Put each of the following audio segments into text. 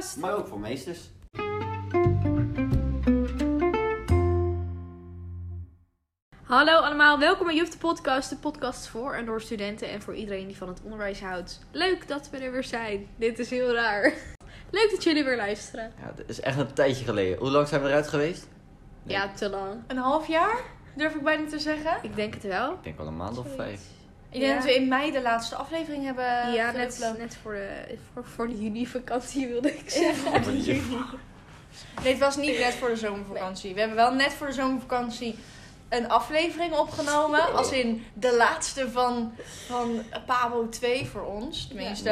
podcast. Maar ook voor meesters. Hallo allemaal, welkom bij Juf de podcast. De podcast voor en door studenten en voor iedereen die van het onderwijs houdt. Leuk dat we er weer zijn. Dit is heel raar. Leuk dat jullie weer luisteren. Ja, het is echt een tijdje geleden. Hoe lang zijn we eruit geweest? Nee. Ja, te lang. Een half jaar, durf ik bijna te zeggen. Ik denk het wel. Ik denk wel een maand of 5. Ik denk dat we in mei de laatste aflevering hebben Ja, geüpload. net voor de juni-vakantie wilde ik zeggen. Nee, het was niet net voor de zomervakantie. We hebben wel net voor de zomervakantie een aflevering opgenomen. Als in de laatste van Pabo 2 voor ons. Tenminste,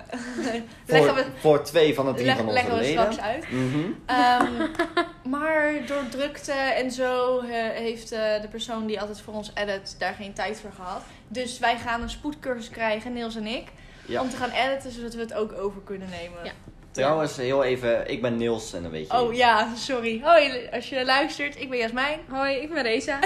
Voor 2 van de 3 van onze leggen we leden. straks uit. Mhm. Maar door drukte en zo heeft de persoon die altijd voor ons edit daar geen tijd voor gehad. Dus wij gaan een spoedcursus krijgen, Niels en ik. Ja. Om te gaan editen, zodat we het ook over kunnen nemen. Ja. Trouwens, heel even, ik ben Niels en dan weet je. Oh ja, sorry. Hoi, als je luistert, ik ben Jasmijn. Hoi, ik ben Reza.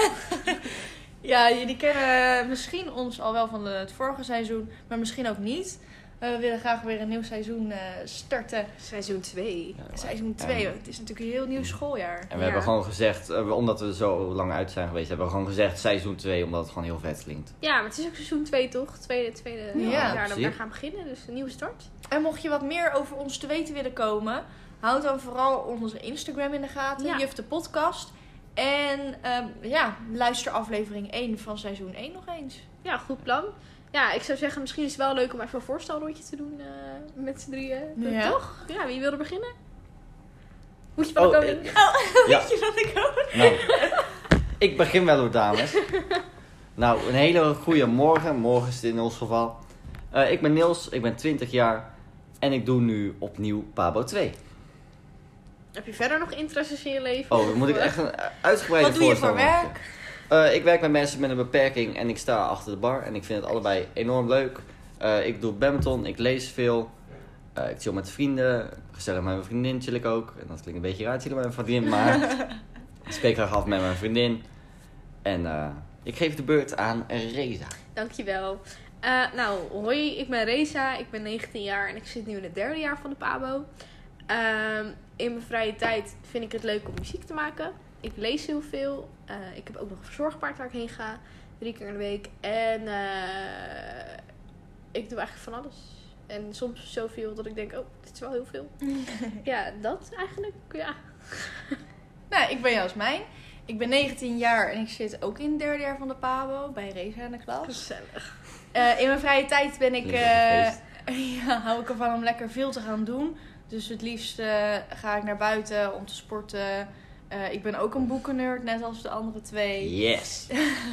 Ja, jullie kennen misschien ons al wel van het vorige seizoen, maar misschien ook niet. We willen graag weer een nieuw seizoen starten. Seizoen 2. Ja, Seizoen 2, het is natuurlijk een heel nieuw schooljaar. En we hebben gewoon gezegd, omdat we zo lang uit zijn geweest, hebben we gewoon gezegd seizoen 2, omdat het gewoon heel vet klinkt. Ja, maar het is ook seizoen 2 toch? Tweede Ja, jaar dat we precies. daar gaan beginnen. Dus een nieuwe start. En mocht je wat meer over ons te weten willen komen, houd dan vooral onze Instagram in de gaten, Ja. Juf de podcast. En luister aflevering 1 van seizoen 1 nog eens. Ja, goed plan. Ja, ik zou zeggen, misschien is het wel leuk om even een voorstelrondje te doen met z'n drieën. Ja. Toch? Ja, wie wil er beginnen? Moet je van de koning? Ja. Weet je wat ik hoor? Nou, ik begin wel hoor, dames. Nou, een hele goede morgen. Morgen is het in ons geval. Ik ben Niels, ik ben 20 jaar en ik doe nu opnieuw Pabo 2. Heb je verder nog interesses in je leven? Oh, dan moet ik echt een uitgebreide Wat doe je voor voorstel werk? maken. Ik werk met mensen met een beperking en ik sta achter de bar en ik vind het allebei enorm leuk. Ik doe badminton, ik lees veel. Ik chill met vrienden, gezellig met mijn vriendin chill ik ook. En dat klinkt een beetje raar, chillen met mijn vriendin, maar ik spreek graag af met mijn vriendin. En ik geef de beurt aan Reza. Dankjewel. Nou, hoi, ik ben Reza. Ik ben 19 jaar en ik zit nu in het 3e jaar van de PABO. In mijn vrije tijd vind ik het leuk om muziek te maken. Ik lees heel veel. Ik heb ook nog een verzorgpaard waar ik heen ga. 3 keer in de week. En ik doe eigenlijk van alles. En soms zoveel dat ik denk, oh, dit is wel heel veel. Ja, dat eigenlijk, ja. Nou, ik ben Jasmijn. Ik ben 19 jaar en ik zit ook in het 3e jaar van de PABO bij Reza in de klas. Gezellig. In mijn vrije tijd ben ik, Klinkt als een feest. hou ik ervan om lekker veel te gaan doen. Dus het liefst ga ik naar buiten om te sporten. Ik ben ook een boekennerd, net als de andere 2. Yes!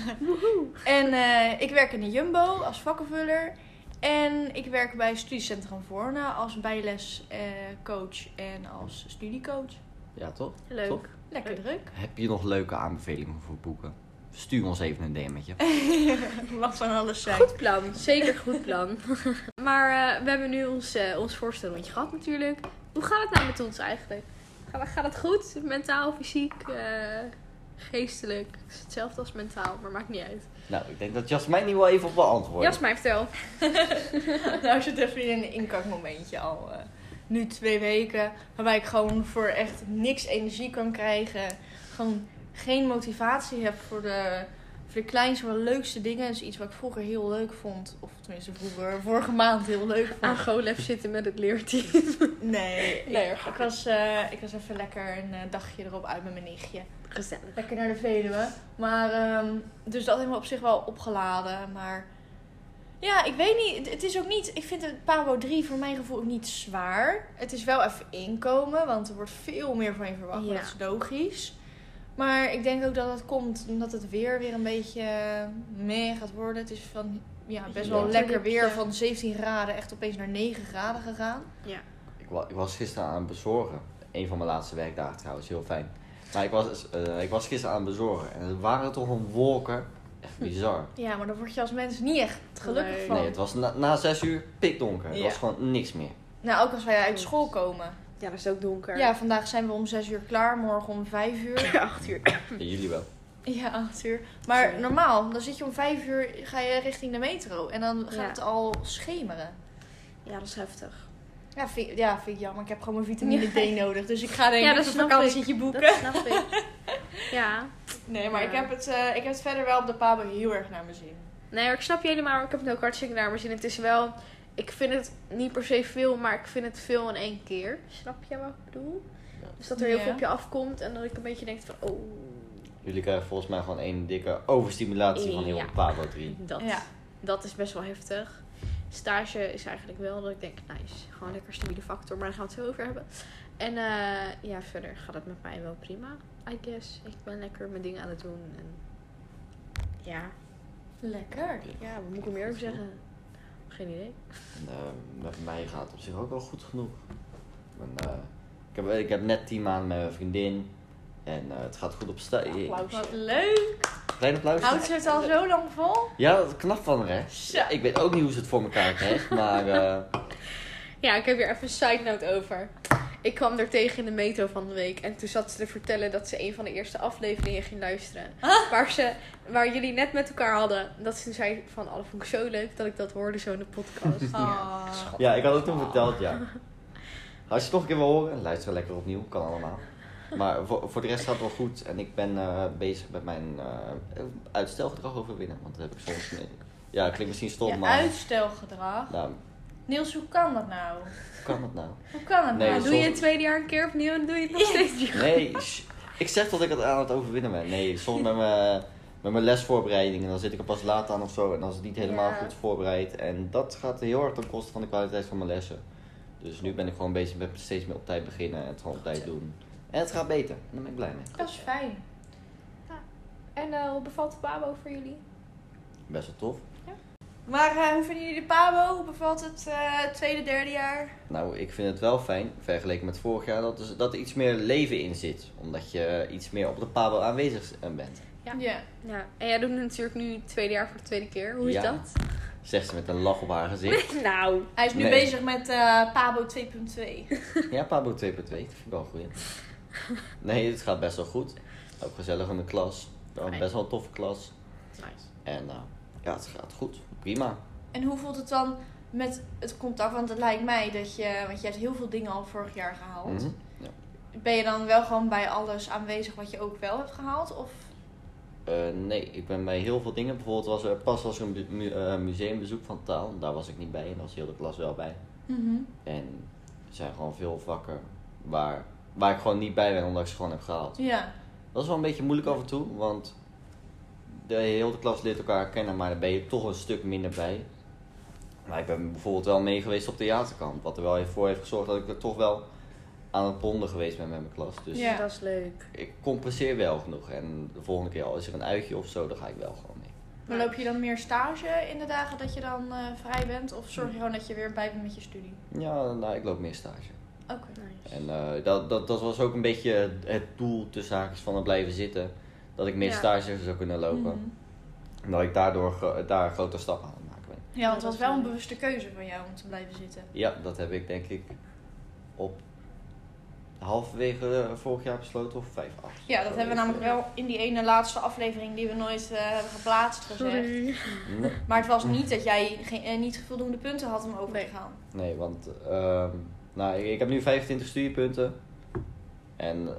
En ik werk in de Jumbo als vakkenvuller. En ik werk bij Studiecentrum Voorne als bijlescoach en als studiecoach. Ja, toch? Leuk. Toch? Lekker Leuk. druk. Heb je nog leuke aanbevelingen voor boeken? Stuur ons even een DM'tje. Mag van alles zijn. Goed plan, zeker goed plan. Maar we hebben nu ons voorstelrondje gehad natuurlijk. Hoe gaat het nou met ons eigenlijk? Gaat het goed? Mentaal, fysiek, geestelijk? Het is hetzelfde als mentaal, maar maakt niet uit. Nou, ik denk dat Jasmijn hier wel even op wil antwoorden. Jasmijn, vertel. Nou zit even in een inkakmomentje al. Nu 2 weken. Waarbij ik gewoon voor echt niks energie kan krijgen. Gewoon geen motivatie heb voor de kleinste, maar leukste dingen. Dus iets wat ik vroeger heel leuk vond. Of tenminste vroeger, vorige maand heel leuk vond. Aan GoLab zitten met het leerteam. Nee, Nee, ik was even lekker een dagje erop uit met mijn nichtje. Gezellig. Lekker naar de Veluwe. Maar, dus dat heeft me op zich wel opgeladen. Maar ja, ik weet niet. Het is ook niet, ik vind het Pabo 3 voor mijn gevoel ook niet zwaar. Het is wel even inkomen, want er wordt veel meer van je verwacht. Ja. Dat is logisch. Maar ik denk ook dat het komt omdat het weer een beetje mee gaat worden. Het is van best wel Ja. lekker weer van 17 graden echt opeens naar 9 graden gegaan. Ja. Ik was gisteren aan het bezorgen. Een van mijn laatste werkdagen trouwens, heel fijn. Maar ik was gisteren aan het bezorgen. En er waren toch een wolken. Echt bizar. Ja, maar daar word je als mens niet echt gelukkig Nee. van. Nee, het was na 6 uur pikdonker. Het Ja. was gewoon niks meer. Nou, ook als wij uit school komen. Ja, dat is ook donker. Ja, vandaag zijn we om 6 uur klaar, morgen om 5 uur. 8 uur. Ja, jullie wel. Ja, 8 uur. Maar Sorry. normaal, dan zit je om 5 uur, ga je richting de metro. En dan gaat Ja. het al schemeren. Ja, dat is heftig. Ja, vind ik jammer. Ik heb gewoon mijn vitamine D nodig. Dus ik ga denk ik dat een snap vakantietje boeken. Dat snap ik. Ja. Nee, maar Ja. ik heb het verder wel op de Pabo heel erg naar mijn zin. Nee, maar ik snap je helemaal. Ik heb het ook hartstikke naar mijn zin. Het is wel... Ik vind het niet per se veel, maar ik vind het veel in één keer. Snap je wat ik bedoel? Dus dat er heel Ja. veel op je afkomt en dat ik een beetje denk van... Oh, Jullie krijgen volgens mij gewoon één dikke overstimulatie van heel Ja. de Pabo 3. dat is best wel heftig. Stage is eigenlijk wel dat ik denk, nice. Gewoon lekker stabiele factor, maar daar gaan we het zo over hebben. En ja, verder gaat het met mij wel prima, I guess. Ik ben lekker mijn dingen aan het doen. En ja, Lekker. ja, wat moet ik er meer over zeggen? Geen idee. En, met mij gaat het op zich ook wel goed genoeg. Ik heb net 10 maanden met mijn vriendin. En het gaat goed op Applaus. Wat leuk. Klein applaus. Houdt ze het al zo lang vol? Ja, dat is knap van haar, hè? Zo. Ik weet ook niet hoe ze het voor elkaar krijgt, maar Ja, ik heb hier even een side note over. Ik kwam er tegen in de metro van de week. En toen zat ze te vertellen dat ze een van de eerste afleveringen ging luisteren. Waar jullie net met elkaar hadden. Dat ze zei van, oh, dat vond ik zo leuk dat ik dat hoorde zo in de podcast. Ah. ja, ik had het toen verteld, ja. Als je het nog een keer wil horen, luister lekker opnieuw, kan allemaal. Maar voor de rest gaat het wel goed. En ik ben bezig met mijn uitstelgedrag overwinnen. Want dat heb ik soms mee. Ja, het klinkt misschien stom, Je maar... uitstelgedrag. Nou, Niels, hoe kan dat nou? hoe kan dat nou? Hoe kan dat Nee, nou? Doe je het tweede jaar een keer opnieuw en dan doe je het nog steeds. Nee, ik zeg dat ik het aan het overwinnen ben. Nee, soms met mijn lesvoorbereidingen, dan zit ik er pas laat aan of zo. En dan is het niet helemaal Ja. goed voorbereid. En dat gaat heel hard ten koste van de kwaliteit van mijn lessen. Dus nu ben ik gewoon bezig met steeds meer op tijd beginnen en het gewoon op tijd doen. En het gaat beter. Daar ben ik blij mee. Dat is fijn. En hoe bevalt de Pabo voor jullie? Best wel tof. Maar hoe vinden jullie de Pabo? Hoe bevalt het tweede, derde jaar? Nou, ik vind het wel fijn, vergeleken met vorig jaar, dat er iets meer leven in zit. Omdat je iets meer op de Pabo aanwezig bent. Ja. Ja. Ja. En jij doet natuurlijk nu het tweede jaar voor de tweede keer. Hoe is Ja. dat? Zegt ze met een lach op haar gezicht. Nou. Hij is nu Nee. bezig met Pabo 2.2. Ja, Pabo 2.2, dat vind ik wel goed. Nee, het gaat best wel goed. Ook gezellig in de klas. Fijn. Best wel een toffe klas. Nice. En ja, het gaat goed. Prima. En hoe voelt het dan met het contact? Want het lijkt mij dat want je hebt heel veel dingen al vorig jaar gehaald. Mhm. Ja. Ben je dan wel gewoon bij alles aanwezig wat je ook wel hebt gehaald? Of? Nee, ik ben bij heel veel dingen. Bijvoorbeeld was er een museumbezoek van taal. Daar was ik niet bij en daar was heel de klas wel bij. En er zijn gewoon veel vakken waar ik gewoon niet bij ben omdat ik ze gewoon heb gehaald. Ja. Dat is wel een beetje moeilijk af en toe, want de hele klas leert elkaar kennen, maar daar ben je toch een stuk minder bij. Maar ik ben bijvoorbeeld wel mee geweest op theaterkamp, wat er wel voor heeft gezorgd dat ik er toch wel aan het bonden geweest ben met mijn klas. Dus Ja. Dat is leuk. ik compenseer wel genoeg en de volgende keer al is er een uitje of zo, dan ga ik wel gewoon mee. Maar loop je dan meer stage in de dagen dat je dan vrij bent? Of zorg je gewoon dat je weer bij bent met je studie? Ja, nou, ik loop meer stage. Oké. Nice. En dat was ook een beetje het doel tussen haakjes van het blijven zitten. Dat ik meer Ja. stage zou kunnen lopen. Mhm. En dat ik daardoor daar grote stappen aan het maken ben. Ja, want het was wel een bewuste keuze van jou om te blijven zitten. Ja, dat heb ik denk ik op halverwege vorig jaar besloten of 5-8. Ja, dat hebben we namelijk wel in die ene laatste aflevering die we nooit hebben geplaatst gezegd. Sorry. Nee, Maar het was niet dat jij niet voldoende punten had om over te Nee. gaan. nee, want nou, ik heb nu 25 studiepunten. En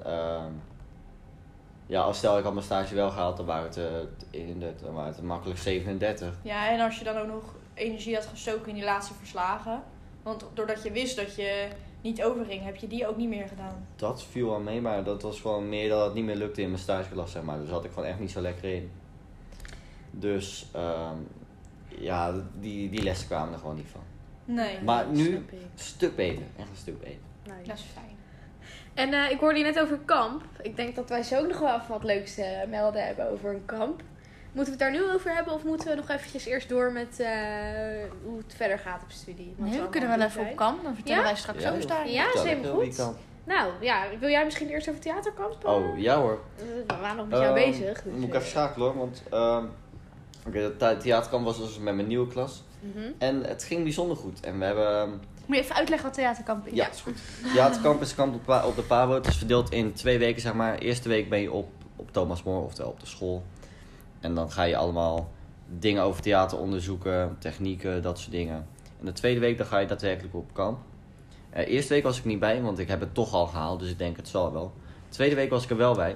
ja, stel ik had mijn stage wel gehaald, dan waren het makkelijk 37. Ja, en als je dan ook nog energie had gestoken in die laatste verslagen. Want doordat je wist dat je niet overging, heb je die ook niet meer gedaan. Dat viel wel mee, maar dat was gewoon meer dat het niet meer lukte in mijn stageklas, zeg maar. Dus had ik gewoon echt niet zo lekker in. Dus ja, die lessen kwamen er gewoon niet van. Nee, Maar nu Snap ik. een stuk beter, echt een stuk beter. Nice. dat is fijn. En ik hoorde je net over kamp. Ik denk dat wij zo ook nog wel even wat leuks te melden hebben over een kamp. Moeten we het daar nu over hebben of moeten we nog eventjes eerst door met hoe het verder gaat op studie? Wat Nee, we allemaal kunnen wel doen even zijn. op kamp. Dan vertellen Ja? wij straks Ja, zo staan. Ja, dat is helemaal Vertel, goed. wie kan. Nou, ja, wil jij misschien eerst over theaterkamp? Oh, ja hoor. We waren nog met jou bezig. Dus, Moet ik even schakelen hoor, want de theaterkamp was dus met mijn nieuwe klas. En het ging bijzonder goed. En we hebben... Moet je even uitleggen wat theaterkamp is? Ja, is goed. Theaterkamp is kamp op de Pabo. Het is verdeeld in 2 weken, zeg maar. Eerste week ben je op Thomas More, oftewel op de school. En dan ga je allemaal dingen over theater onderzoeken, technieken, dat soort dingen. En de tweede week dan ga je daadwerkelijk op kamp. Eerste week was ik niet bij, want ik heb het toch al gehaald. Dus ik denk het zal wel. Tweede week was ik er wel bij.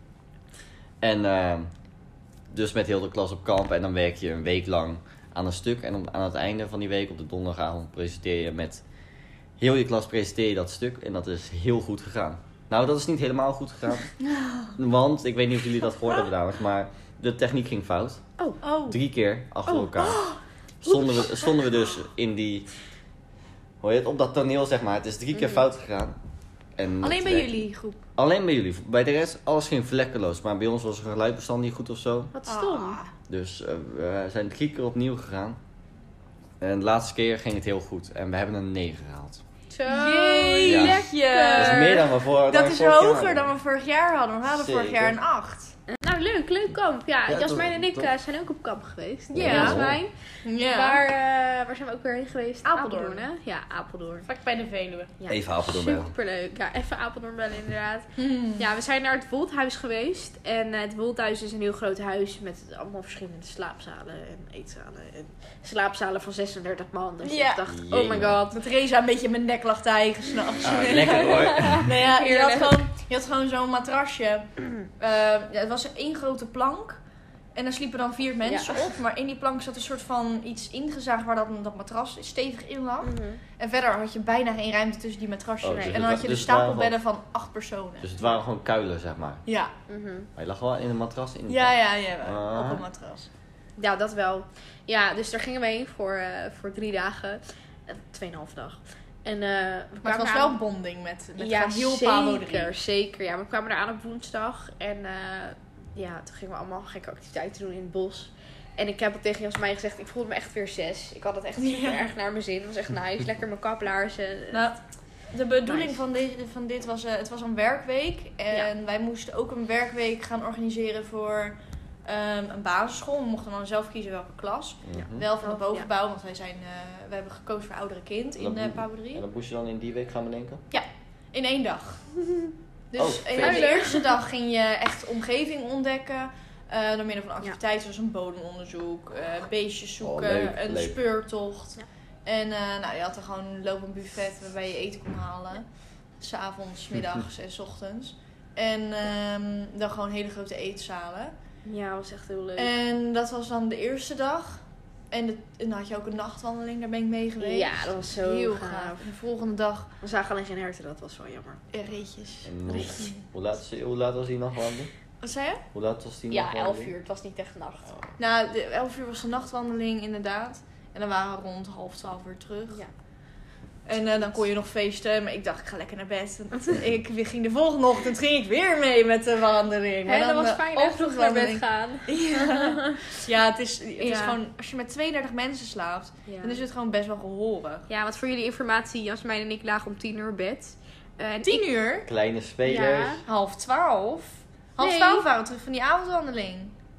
En dus met heel de klas op kamp. En dan werk je een week lang aan een stuk. En aan het einde van die week, op de donderdagavond, presenteer je met heel je klas presenteer je dat stuk. En dat is heel goed gegaan. Nou, dat is niet helemaal goed gegaan. Want, ik weet niet of jullie dat gehoord hebben dames, maar de techniek ging fout. Oh. 3 keer achter elkaar. Stonden we dus in die... Hoor je het? Op dat toneel, zeg maar. Het is 3 keer fout gegaan. En Alleen bij jullie groep. Alleen bij jullie. Bij de rest, alles ging vlekkeloos. Maar bij ons was er geluidbestand niet goed of zo. Wat stom. Dus we zijn 3 keer opnieuw gegaan. En de laatste keer ging het heel goed. En we hebben een 9 gehaald. Zo, Jeetje. lekker. Dat is meer dan we vorig Dat is jaar hoger hadden. dan we vorig jaar hadden. We hadden vorig Zeker. jaar een 8. Nou, leuk kamp. Ja, Ja, Jasmijn en ik toch? zijn ook op kamp geweest. Ja. Jasmijn. Ja. Waar zijn we ook weer heen geweest? Apeldoorn. Hè? Ja, Apeldoorn. Vlak bij de Veluwe. Ja. Even Apeldoorn bellen. Superleuk. Ja, even Apeldoorn bellen inderdaad. Ja, we zijn naar het Wolthuis geweest. En het Wolthuis is een heel groot huis met allemaal verschillende slaapzalen en eetzalen. En slaapzalen van 36 man. Dus Ja. ik dacht, oh my Jemig. god. Dat Reza een beetje in mijn nek lag te hijgen s'nachts. Ah, lekker hoor. Nee, ja, Heerlijk. je had gewoon zo'n matrasje. Het was 1 grote plank. En daar sliepen dan 4 mensen op. Maar in die plank zat een soort van iets ingezaagd waar dat matras stevig in lag. En verder had je bijna geen ruimte tussen die matrasjes. Oh, dus en het dan had wa- je de dus het waren stapelbedden van 8 personen. Dus het waren gewoon kuilen, zeg maar. Ja, Maar je lag wel in een matras in. ja, Ah. op een matras. Ja, dat wel. Ja, dus daar gingen we heen voor 3 dagen. 2,5 dag. En, Maar het was wel bonding met ja, gewoon heel Pabo 3. zeker. Ja, we kwamen eraan op woensdag. En ja, toen gingen we allemaal gekke activiteiten doen in het bos. En ik heb ook tegen Jasmijn gezegd, ik voelde me echt weer 6. Ik had het echt super erg naar mijn zin. Het was echt nice. Lekker mijn kaplaarzen. Nou, de bedoeling Nice. van dit was, het was een werkweek. En wij moesten ook een werkweek gaan organiseren voor een basisschool. We mochten dan zelf kiezen welke klas. Mhm. Wel van de Oh, bovenbouw, want we hebben gekozen voor oudere kind in Dat- Pabo 3. En dat moest je dan in die week gaan bedenken? In 1 dag. Dus Oh, in vet. de eerste dag ging je echt omgeving ontdekken. Door middel van activiteiten zoals een bodemonderzoek, beestjes zoeken, leuk, een leuk. speurtocht. Ja. En nou, je had er gewoon een lopend buffet waarbij je eten kon halen. 's Avonds, 's middags en 's ochtends. En dan gewoon hele grote eetzalen. Ja, dat was echt heel leuk. En dat was dan de eerste dag. En dan had je ook een nachtwandeling, daar ben ik mee geweest. Ja, dat was zo heel gaaf. gaaf. En de volgende dag We zagen alleen geen herten, dat was wel jammer. reetjes. En hoe laat was die nachtwandeling? Wat zei je? Hoe laat was die Ja, nachtwandeling? 11 uur. Het was niet echt nacht. Nou, de 11 uur was de nachtwandeling inderdaad. En dan waren we rond 11:30 weer terug. Ja. En dan kon je nog feesten. Maar ik dacht, ik ga lekker naar bed. En ik ging de volgende ochtend ging ik weer mee met de wandeling. En dan dat was de fijn echt vroeg naar bed ochtendwandeling. gaan. Ja, het is Ja. gewoon... Als je met 32 mensen slaapt, Ja. dan is het gewoon best wel gehorig. Ja, want voor jullie informatie, Jasmijn en ik lagen om 10 uur bed. En 10 ik- uur? Kleine spelers. Ja. 11:30. Half Nee. 12 waren we terug van die avondwandeling.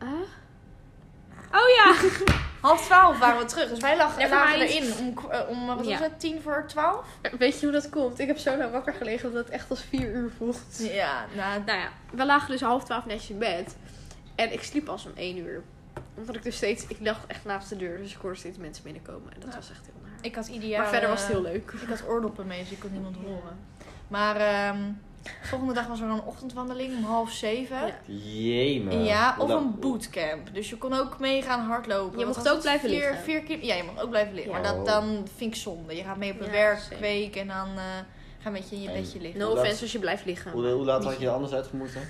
Oh ja! 11:30 waren we terug. Dus wij Ja, voor lagen mij erin om wat Ja. was het, 10:45? Weet je hoe dat komt? Ik heb zo lang wakker gelegen dat het echt als 4 uur voelt. Ja, nou, Nou ja, we lagen dus 11:30 netjes in bed. En ik sliep pas om 1 uur. Omdat ik dus steeds... Ik lag echt naast de deur. Dus ik hoorde steeds mensen binnenkomen. En dat Ja. was echt heel naar. ik had ideaal. Maar verder was het heel leuk. Ik had oordoppen mee, dus ik kon niemand horen. Maar volgende dag was er dan een ochtendwandeling om 6:30. Ja. Jemig. Ja, Hoe of lang- een bootcamp. Dus je kon ook mee gaan hardlopen. Je Wat mocht was ook het? blijven liggen. 4 keer. Ja, je mag ook blijven liggen. Ja. Maar dan vind ik zonde. Je gaat mee op een Ja, werkweek en dan ga een beetje in je En- bedje liggen. No Hoe laat- offense als je blijft liggen. Hoe laat had je er anders uitgemoeten?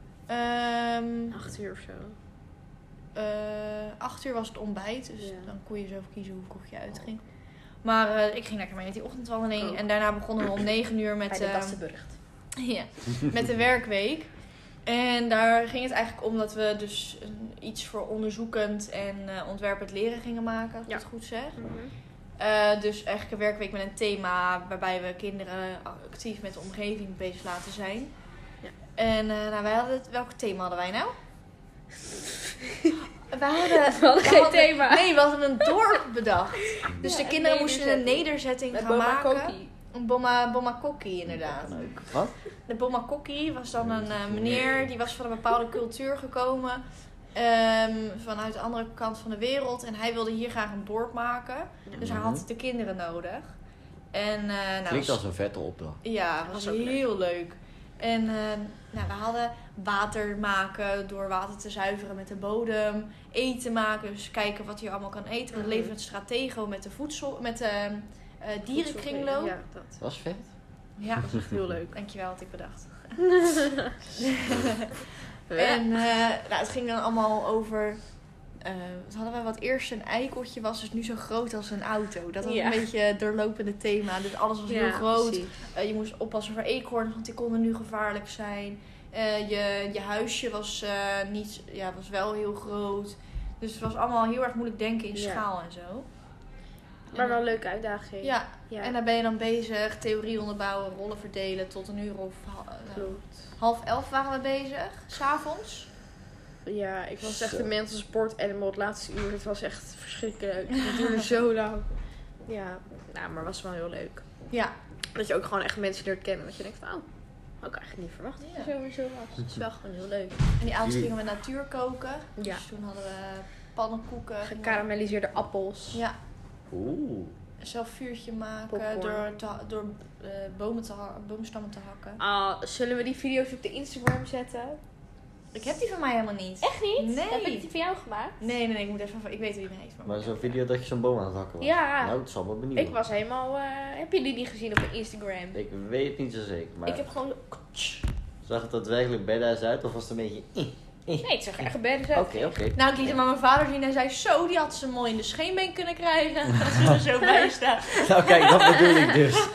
8 uur of zo. 8 uur was het ontbijt, dus Ja. dan kon je zelf kiezen hoe vroeg je uitging. Maar ik ging lekker mee met die ochtendwandeling. Ook. En daarna begonnen we om 9 uur met, Bij de Dastenburgt. ja, met de werkweek. En daar ging het eigenlijk om dat we dus iets voor onderzoekend en ontwerpend leren gingen maken, als ik Ja. het goed zeg. Dus eigenlijk een werkweek met een thema waarbij we kinderen actief met de omgeving bezig laten zijn. Ja. En nou, welk thema hadden wij nou? We hadden geen thema. Nee, we hadden een dorp bedacht. Dus Ja, de een kinderen moesten een nederzetting. nederzetting Met gaan Boma maken. Koki. Een Boma Kokkie inderdaad. Wat? De Boma Kokkie was dan een meneer die was van een bepaalde cultuur gekomen. Vanuit de andere kant van de wereld. En hij wilde hier graag een dorp maken. Dus hij had de kinderen nodig. En, Klinkt als een vette opdracht. Ja, het was ook heel leuk. En we hadden water maken door water te zuiveren met de bodem. Eten maken, dus kijken wat je allemaal kan eten. We leven met Stratego met de voedsel, met de dierenkringloop. Ja, dat. Dat was vet. Ja, Dat is echt heel leuk. dankjewel, had ik bedacht. En het ging dan allemaal over... wat hadden we? Wat eerst een eikeltje was, dus nu zo groot als een auto. Dat was Ja. een beetje het doorlopende thema. Dus alles was heel groot. precies. Je moest oppassen voor eekhoorns, want die konden nu gevaarlijk zijn. Je huisje was, was wel heel groot. Dus het was allemaal heel erg moeilijk denken in Ja. schaal en zo. Maar wel een leuke uitdaging. Ja, Ja. en daar ben je dan bezig. Theorie onderbouwen, rollen verdelen tot klopt. 10:30 waren we bezig, 's avonds. Ja, ik was echt Zo. een mental support animal het laatste uur. Het was echt verschrikkelijk. Het duurde zo lang. Ja, nou, maar het was wel heel leuk. Ja, Dat je ook gewoon echt mensen leert kennen. Dat je denkt van, oh, had ik eigenlijk niet verwacht dat Ja. het sowieso was. Het is wel gewoon heel leuk. en die avond gingen we natuur koken. Ja. Dus toen hadden we pannenkoeken. Gekarameliseerde appels. Ja, Oeh. zelf vuurtje maken Popcorn. door boomstammen te hakken. Ah, zullen we die video's op de Instagram zetten? Ik heb die van mij helemaal niet. Echt niet? Nee. Heb ik die van jou gemaakt? Nee, ik moet even... Ik weet wie die heeft. Maar zo'n video dat je zo'n boom aan het hakken was. Ja. Nou, het zal wel benieuwd. Ik was helemaal... heb jullie die gezien op mijn Instagram? Ik weet het niet zo zeker, maar Ik heb gewoon... zag het daadwerkelijk badass uit of was het een beetje... Nee, het zag er echt badass uit. Oké. Nou, ik liet hem aan mijn vader zien en hij zei... Zo, die had ze mooi in de scheenbeen kunnen krijgen. Als ze er zo bij staat. Nou kijk, dat bedoel ik dus.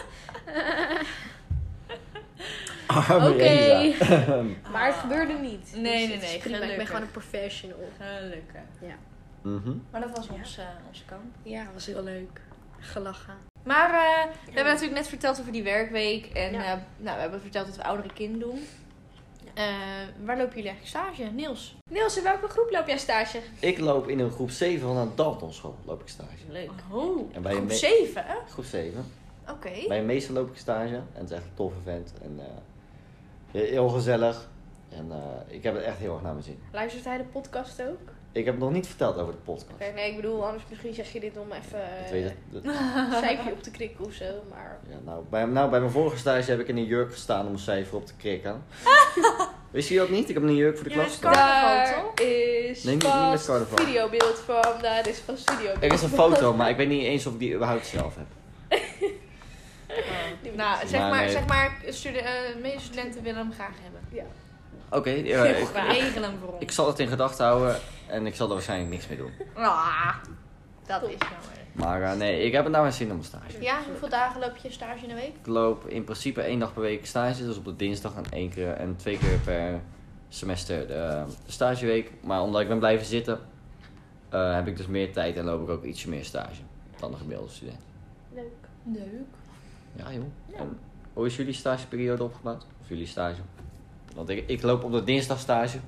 Arme Oké. Elisa. Maar het gebeurde niet. Nee, Dus het is prima. Ik ben gelukkig. gewoon een professional. Gelukkig. Mhm. Maar dat was Ja. onze kamp. Ja, was heel leuk. Gelachen. Maar we hebben natuurlijk net verteld over die werkweek. En Ja. we hebben verteld dat we oudere kind doen. Waar lopen jullie eigenlijk stage? Niels? Niels, in welke groep loop jij stage? Ik loop in een groep 7 van een Daltonschool, loop ik stage. Leuk. Oh, En bij een groep me- 7, hè? Groep 7. Oké. Bij een meester loop ik stage en het is echt een toffe vent. En heel gezellig. En ik heb het echt heel erg naar mijn zin. Luistert hij de podcast ook? Ik heb het nog niet verteld over de podcast. Oké, nee, ik bedoel, anders misschien zeg je dit om even Ik weet het. een cijfer op te krikken of zo, maar... Ja, bij mijn vorige stage heb ik in een jurk gestaan om een cijfer op te krikken. Wist je dat niet? Ik heb een jurk voor de Ja, klas dat gestaan. Carnaval, Daar toch? is Nee, niet met vast carnaval. videobeeld van, daar is vast videobeeld. Er is een foto, maar ik weet niet eens of ik die überhaupt zelf heb. Nou, Maar zeg nee. maar medestudenten willen hem graag hebben. Oké, We regelen hem voor ons. ik zal het in gedachten houden en ik zal er waarschijnlijk niks mee doen. Dat Top. is jammer. Maar nee, ik heb het nou mijn zin om een stage. Ja, hoeveel dagen loop je stage in de week? Ik loop in principe 1 dag per week stage, dus op de dinsdag en 2 keer per semester de stageweek. Maar omdat ik ben blijven zitten, heb ik dus meer tijd en loop ik ook ietsje meer stage dan de gemiddelde student. Leuk. Leuk. Ja joh. En hoe is jullie stageperiode opgebouwd? Of jullie stage? Want ik loop op de dinsdag stage.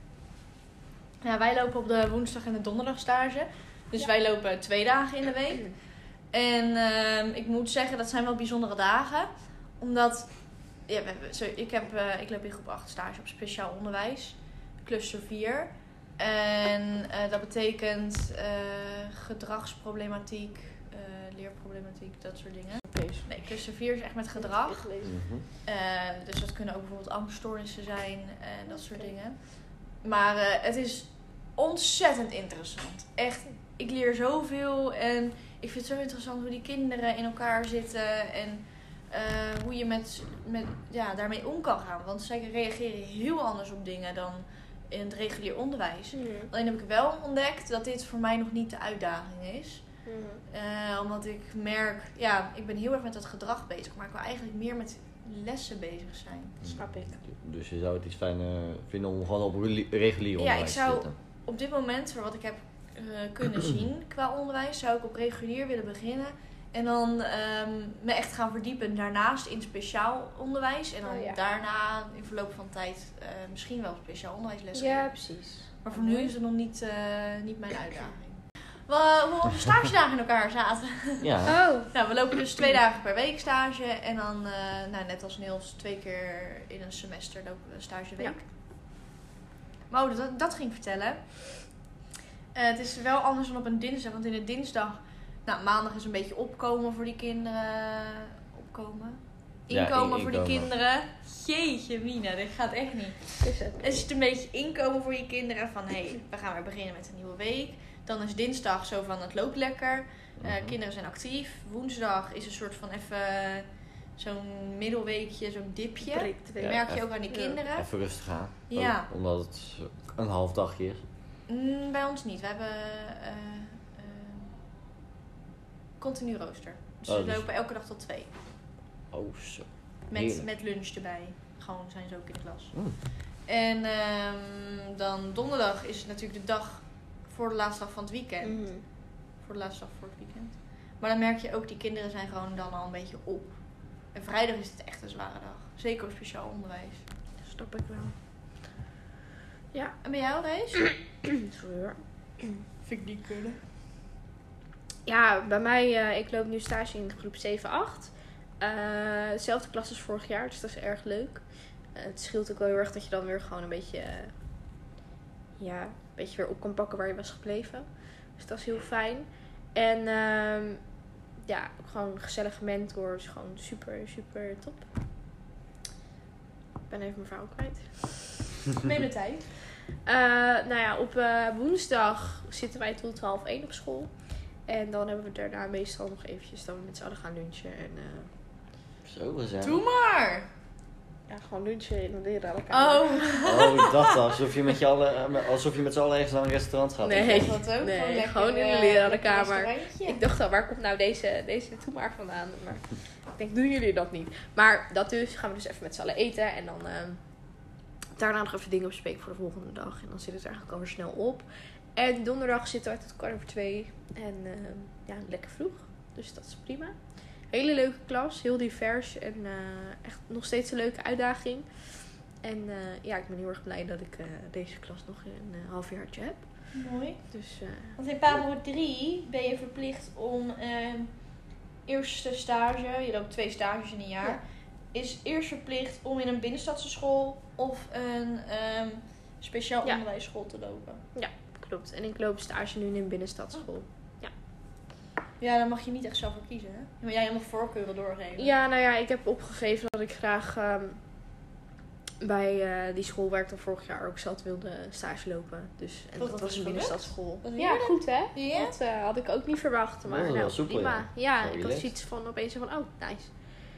Ja, wij lopen op de woensdag en de donderdag stage. Dus wij lopen 2 dagen in de week. En ik moet zeggen, dat zijn wel bijzondere dagen. Omdat, ja, ik loop in groep 8 stage op speciaal onderwijs. Cluster 4. En dat betekent gedragsproblematiek, leerproblematiek, dat soort dingen. Nee, cluster 4 is echt met gedrag. Mhm. Dus dat kunnen ook bijvoorbeeld angststoornissen zijn en dat soort dingen. Maar het is ontzettend interessant. Echt, ik leer zoveel en ik vind het zo interessant hoe die kinderen in elkaar zitten en hoe je daarmee om kan gaan. Want zij reageren heel anders op dingen dan in het regulier onderwijs. Alleen heb ik wel ontdekt dat dit voor mij nog niet de uitdaging is. Omdat ik merk, ik ben heel erg met het gedrag bezig, maar ik wil eigenlijk meer met lessen bezig zijn. Snap ik. Dus je zou het iets fijner vinden om gewoon op regulier onderwijs ik te zou- zitten. Op dit moment, voor wat ik heb kunnen zien qua onderwijs, zou ik op regulier willen beginnen. En dan me echt gaan verdiepen daarnaast in speciaal onderwijs. En dan Oh ja. daarna in verloop van tijd misschien wel speciaal onderwijslessen. Ja, precies. Maar voor nu is het nog niet mijn uitdaging. Hoe onze stagedagen in elkaar zaten. Ja. Oh. Nou, we lopen dus 2 dagen per week stage. En dan, net als Niels, 2 keer in een semester lopen we een stageweek. Ja. Maar dat ging ik vertellen. Het is wel anders dan op een dinsdag. Want in de dinsdag Nou, maandag is een beetje opkomen voor die kinderen. Opkomen? Ja, Inkomen voor die inkomen. kinderen. Jeetje mina, dit gaat echt niet. Is het? Het is een beetje inkomen voor je kinderen van we gaan weer beginnen met een nieuwe week. Dan is dinsdag zo van het loopt lekker. Kinderen zijn actief. Woensdag is een soort van even zo'n middelweekje, zo'n dipje. Breekt Dat weer. Ja, merk je even- ook aan die ja. kinderen. Even rustig aan. Ja. Ook omdat het een half dagje is. Bij ons niet. We hebben continu rooster. Dus Oh, we dus- lopen elke dag tot 2. Oh, zo. Met, Heerlijk. met lunch erbij. Gewoon zijn ze ook in de klas. Mm. En dan donderdag is het natuurlijk de dag voor de laatste dag van het weekend. Mhm. Voor de laatste dag voor het weekend. Maar dan merk je ook, die kinderen zijn gewoon dan al een beetje op. En vrijdag is het echt een zware dag. Zeker op speciaal onderwijs. Snap ik wel. Ja. En bij jou, Rees? Sorry hoor. Vind ik niet kunnen. Ja, bij mij, ik loop nu stage in groep 7-8. Dezelfde klas als vorig jaar, dus dat is erg leuk. Het scheelt ook wel heel erg dat je dan weer gewoon een beetje, een beetje weer op kan pakken waar je was gebleven. Dus dat is heel fijn. En ook gewoon een gezellige mentor, is gewoon super, super top. Ik ben even mijn verhaal kwijt. Neem de tijd. Op woensdag zitten wij tot 12:30 op school. En dan hebben we daarna meestal nog eventjes dat we met z'n allen gaan lunchen. En Zo gezellig. Doe maar! gewoon lunchen in de lerarenkamer. Oh. Oh, ik dacht al, alsof je met z'n allen ergens naar een restaurant gaat. Nee. Is dat ook? Nee, gewoon, lekker, gewoon in de lekker lerarenkamer. restaurantje. Ik dacht al, waar komt nou deze toemaak vandaan? Maar ik denk, doen jullie dat niet? Maar dat dus, gaan we dus even met z'n allen eten. En dan daarna nog even dingen bespreken voor de volgende dag. En dan zit het er eigenlijk alweer snel op. En donderdag zitten wij tot 2:15. En lekker vroeg. Dus dat is prima. Hele leuke klas, heel divers. En echt nog steeds een leuke uitdaging. En ik ben heel erg blij dat ik deze klas nog een halfjaartje heb. Mooi. Dus Want in Pabo 3 ben je verplicht om eerste stage, je loopt 2 stages in een jaar, Ja. is eerst verplicht om in een binnenstadse school of een speciaal Ja. onderwijsschool te lopen. klopt. En ik loop stage nu in een binnenstadsschool. Ja, daar mag je niet echt zelf voor kiezen, hè? Maar jij mag voorkeuren doorgeven. Ja, ik heb opgegeven dat ik graag bij die school waar ik dan vorig jaar ook zat wilde stage lopen. Dus, en Wat, dat dat was is een gelukt? binnenstadsschool. Wat Ja, heerlijk. goed hè? Ja? Dat had ik ook niet verwacht. Maar Oh, nou, wel soepel, prima. ja. Ja, Zo ik had relaxed. zoiets van opeens van, oh, nice.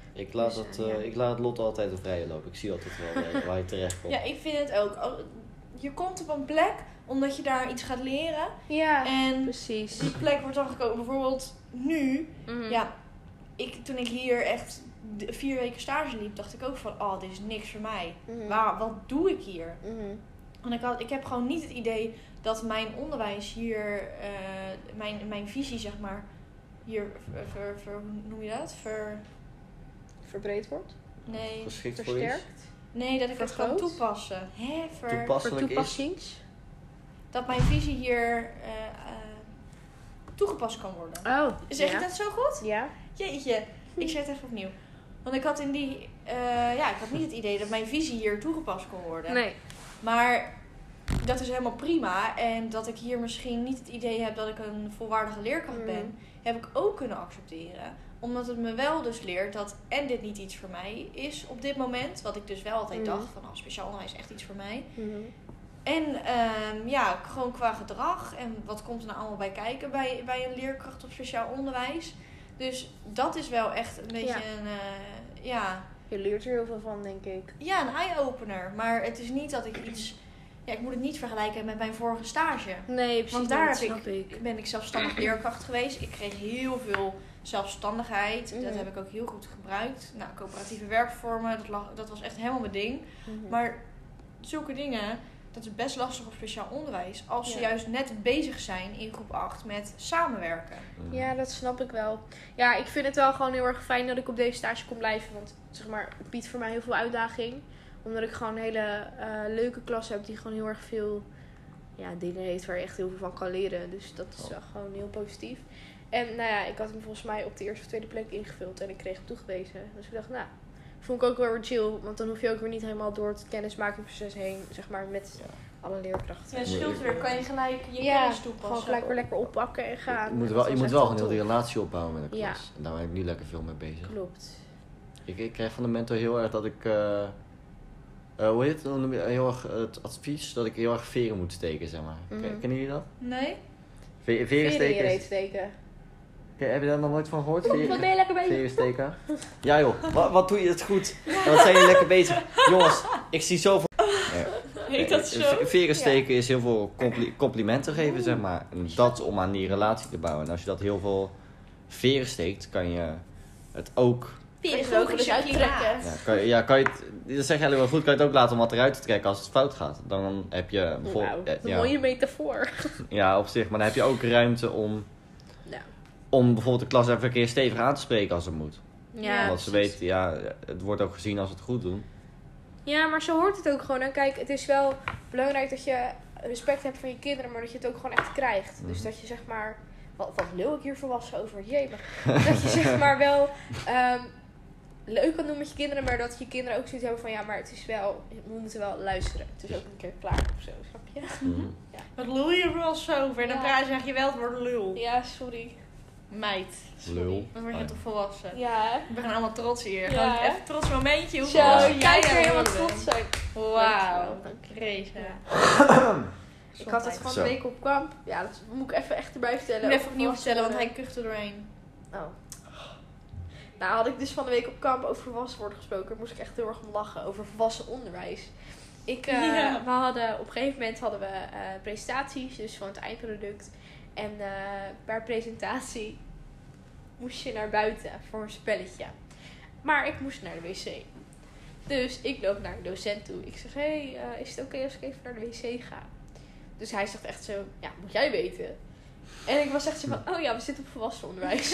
Ik laat Lotte altijd een vrije loop. Ik zie altijd wel waar je terecht komt. Ja, ik vind het ook. Je komt op een plek omdat je daar iets gaat leren. Ja, En precies. die plek wordt dan gekomen. Bijvoorbeeld nu, Mhm. ja, toen ik hier echt 4 weken stage liep, dacht ik ook van, oh, dit is niks voor mij. Mhm. Wat doe ik hier? Mhm. En ik heb gewoon niet het idee dat mijn onderwijs hier, mijn visie zeg maar, hier, hoe noem je dat? Verbreed wordt. Nee, Geschikt voor iets. Versterkt. nee, dat ik het kan Vergroot? toepassen. Voor Toepasselijk is. toepassings. Dat mijn visie hier toegepast kan worden. Oh, Zeg ja. ik dat zo goed? Ja. Jeetje, ik zeg het even opnieuw. Want ik had ik had niet het idee dat mijn visie hier toegepast kon worden. Nee. Maar dat is helemaal prima. En dat ik hier misschien niet het idee heb dat ik een volwaardige leerkracht ben, heb ik ook kunnen accepteren. Omdat het me wel dus leert dat en dit niet iets voor mij is op dit moment. Wat ik dus wel altijd dacht van speciaal onderwijs is echt iets voor mij. Mhm. En gewoon qua gedrag en wat komt er nou allemaal bij kijken bij een leerkracht op speciaal onderwijs. Dus dat is wel echt een beetje Je leert er heel veel van, denk ik. een eye-opener. Maar het is niet dat ik iets... Ja, ik moet het niet vergelijken met mijn vorige stage. Nee, precies. Want daar dat snap ben ik zelfstandig leerkracht geweest. Ik kreeg heel veel zelfstandigheid. Mhm. Dat heb ik ook heel goed gebruikt. Nou, coöperatieve werkvormen, dat was echt helemaal mijn ding. Mhm. Maar zulke dingen, dat is best lastig op speciaal onderwijs. Als ze Ja. juist net bezig zijn in groep 8 met samenwerken. Ja, dat snap ik wel. Ja, ik vind het wel gewoon heel erg fijn dat ik op deze stage kon blijven. Want zeg maar, het biedt voor mij heel veel uitdaging. Omdat ik gewoon een hele leuke klas heb die gewoon heel erg veel dingen heeft waar je echt heel veel van kan leren. Dus dat is wel gewoon heel positief. En ik had hem volgens mij op de eerste of tweede plek ingevuld en ik kreeg hem toegewezen. Dus ik dacht, vond ik ook wel weer chill. Want dan hoef je ook weer niet helemaal door het kennismakingsproces heen, zeg maar, met alle leerkrachten. Ja, scheelt weer. Kan je gelijk je Ja, kennis toepassen. gewoon gelijk weer lekker oppakken en gaan. Je moet Dat wel, was je moet echt wel heel gewoon heel die tof. relatie opbouwen met de Ja. klas. En daar ben ik nu lekker veel mee bezig. Klopt. Ik krijg van de mentor heel erg dat ik... hoe heet het? Hoe noem je heel erg het advies dat ik heel erg veren moet steken, zeg maar. Mhm. Kennen jullie dat? Nee? Veren Veren in je steken reet is... steken. Heb je daar nog nooit van gehoord? Wat ben je lekker bezig? Veren steken? Ja joh, wat doe je het goed? En wat zijn jullie lekker bezig? Jongens, ik zie zoveel... Heet dat zo? Veren steken is heel veel complimenten geven, zeg maar. En dat om aan die relatie te bouwen. En als je dat heel veel veren steekt, kan je het ook... Pedagogisch uittrekken. Kan je het... Dat zeg je eigenlijk wel goed. Kan je het ook laten om wat eruit te trekken als het fout gaat. Dan heb je Wauw, bijvoorbeeld... dat is een mooie metafoor. Ja, op zich. Maar dan heb je ook ruimte om... Nou. Om bijvoorbeeld de klas even een keer stevig aan te spreken als het moet. Ja, Want ze weten, ja, het wordt ook gezien als we het goed doen. Ja, maar zo hoort het ook gewoon. En kijk, het is wel belangrijk dat je respect hebt voor je kinderen, maar dat je het ook gewoon echt krijgt. Dus dat je zeg maar... Wat lul ik hier volwassen over? Jemig. Dat je zeg maar wel leuk kan doen met je kinderen, maar dat je kinderen ook zoiets hebben van... Ja, maar het is wel... We moeten wel luisteren. Het is ook een keer klaar of zo, snap je? Wat lul je er wel zo over? En dan Ja. zeg je wel het woord lul. Ja, sorry. Meid. Lul. Dan word je toch volwassen. Ja. We gaan allemaal trots hier. Ja. Gewoon even een trots momentje. Hoe Zo, volwassen jij jij kan helemaal bent. trots zijn. Wauw. Dankjewel. Reza. Ik had het van Zo. de week op kamp. Ja, dat moet ik even echt erbij vertellen. Ik moet even Over opnieuw vertellen, want hij volwassen kucht er doorheen. worden. Oh. Nou, had ik dus van de week op kamp over volwassen worden gesproken. Daar moest ik echt heel erg om lachen. Over volwassen onderwijs. Ja. We hadden, op een gegeven moment hadden we presentaties. Dus van het eindproduct. En per presentatie moest je naar buiten voor een spelletje. Maar ik moest naar de wc. Dus ik loop naar de docent toe. Ik zeg, hey, is het oké als ik even naar de wc ga? Dus hij zegt echt zo, ja, moet jij weten. En ik was echt zo van, oh ja, we zitten op volwassenenonderwijs.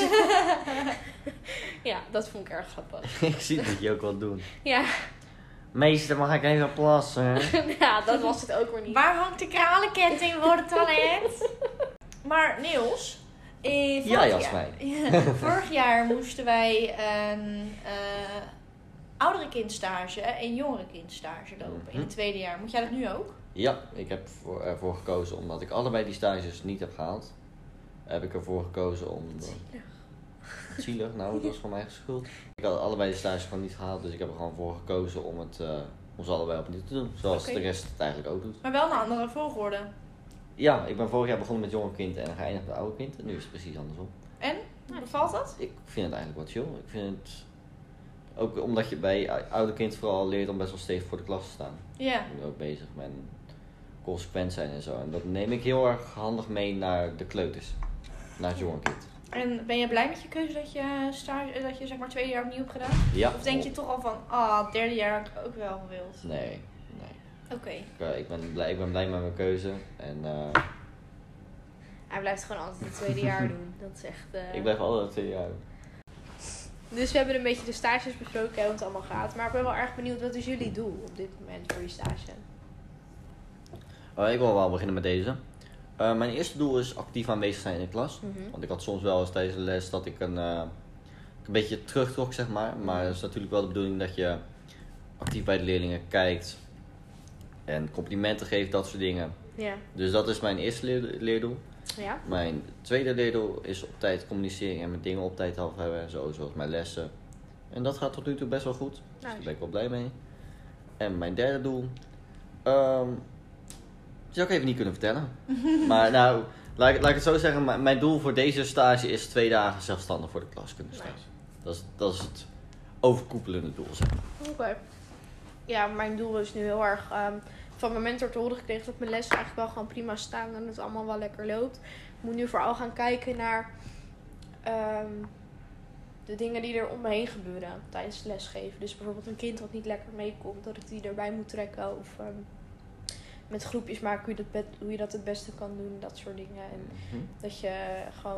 Ja, dat vond ik erg grappig. Ik zie dat je ook wel doen. Ja, Meester, mag ik even plassen? ja, dat was het ook weer niet. Waar hangt de kralenketting voor het toilet? Maar Niels, Ja, Jasmijn. vorig jaar moesten wij een oudere kindstage en jongere kindstage lopen in het tweede jaar. Moet jij dat nu ook? Ja, ik heb ervoor gekozen omdat ik allebei die stages niet heb gehaald. Heb ik ervoor gekozen om... Zielig, nou, dat was van mijn schuld. Ik had allebei de stages gewoon niet gehaald, dus ik heb er gewoon voor gekozen om om ze allebei opnieuw te doen. Zoals Oké. de rest het eigenlijk ook doet. Maar wel een andere volgorde. Ja, ik ben vorig jaar begonnen met jonge kind en geëindigd met oude kind. En nu is het precies andersom. En? Bevalt dat? Ik vind het eigenlijk wat chill. Ik vind het... Ook omdat je bij oude kind vooral leert om best wel stevig voor de klas te staan. Ja. Ik ben ook bezig met consequent zijn en zo. En dat neem ik heel erg handig mee naar de kleuters. Naar het jonge kind. En ben je blij met je keuze dat je zeg maar tweede jaar opnieuw hebt gedaan? Ja. Of denk je toch al van, derde jaar had ik ook wel gewild? Nee. Oké. Ik ben blij met mijn keuze. En Hij blijft gewoon altijd het tweede jaar doen. Dat is echt... ik blijf altijd 2 jaar. Dus we hebben een beetje de stages besproken, hoe het allemaal gaat. Maar ik ben wel erg benieuwd, wat is jullie doel op dit moment voor je stage? Ik wil wel beginnen met deze. Mijn eerste doel is actief aanwezig zijn in de klas. Want ik had soms wel eens tijdens de les dat ik een beetje terugtrok, zeg maar. Maar het is natuurlijk wel de bedoeling dat je actief bij de leerlingen kijkt. En complimenten geeft, dat soort dingen. Ja. Dus dat is mijn eerste leerdoel. Ja? Mijn tweede leerdoel is op tijd communiceren en met dingen op tijd af hebben. Zoals mijn lessen. En dat gaat tot nu toe best wel goed. Dus daar ben ik wel blij mee. En mijn derde doel... zou ik even niet kunnen vertellen. Maar nou, laat ik het zo zeggen. Mijn doel voor deze stage is 2 dagen zelfstandig voor de klas kunnen staan. Dat is het overkoepelende doel, zeg maar. Oké. Ja, mijn doel is nu heel erg van mijn mentor te horen gekregen dat mijn lessen eigenlijk wel gewoon prima staan en het allemaal wel lekker loopt. Ik moet nu vooral gaan kijken naar de dingen die er om me heen gebeuren tijdens het lesgeven. Dus bijvoorbeeld een kind wat niet lekker meekomt, dat ik die erbij moet trekken. Of met groepjes maken hoe je dat het beste kan doen, dat soort dingen. En dat je gewoon,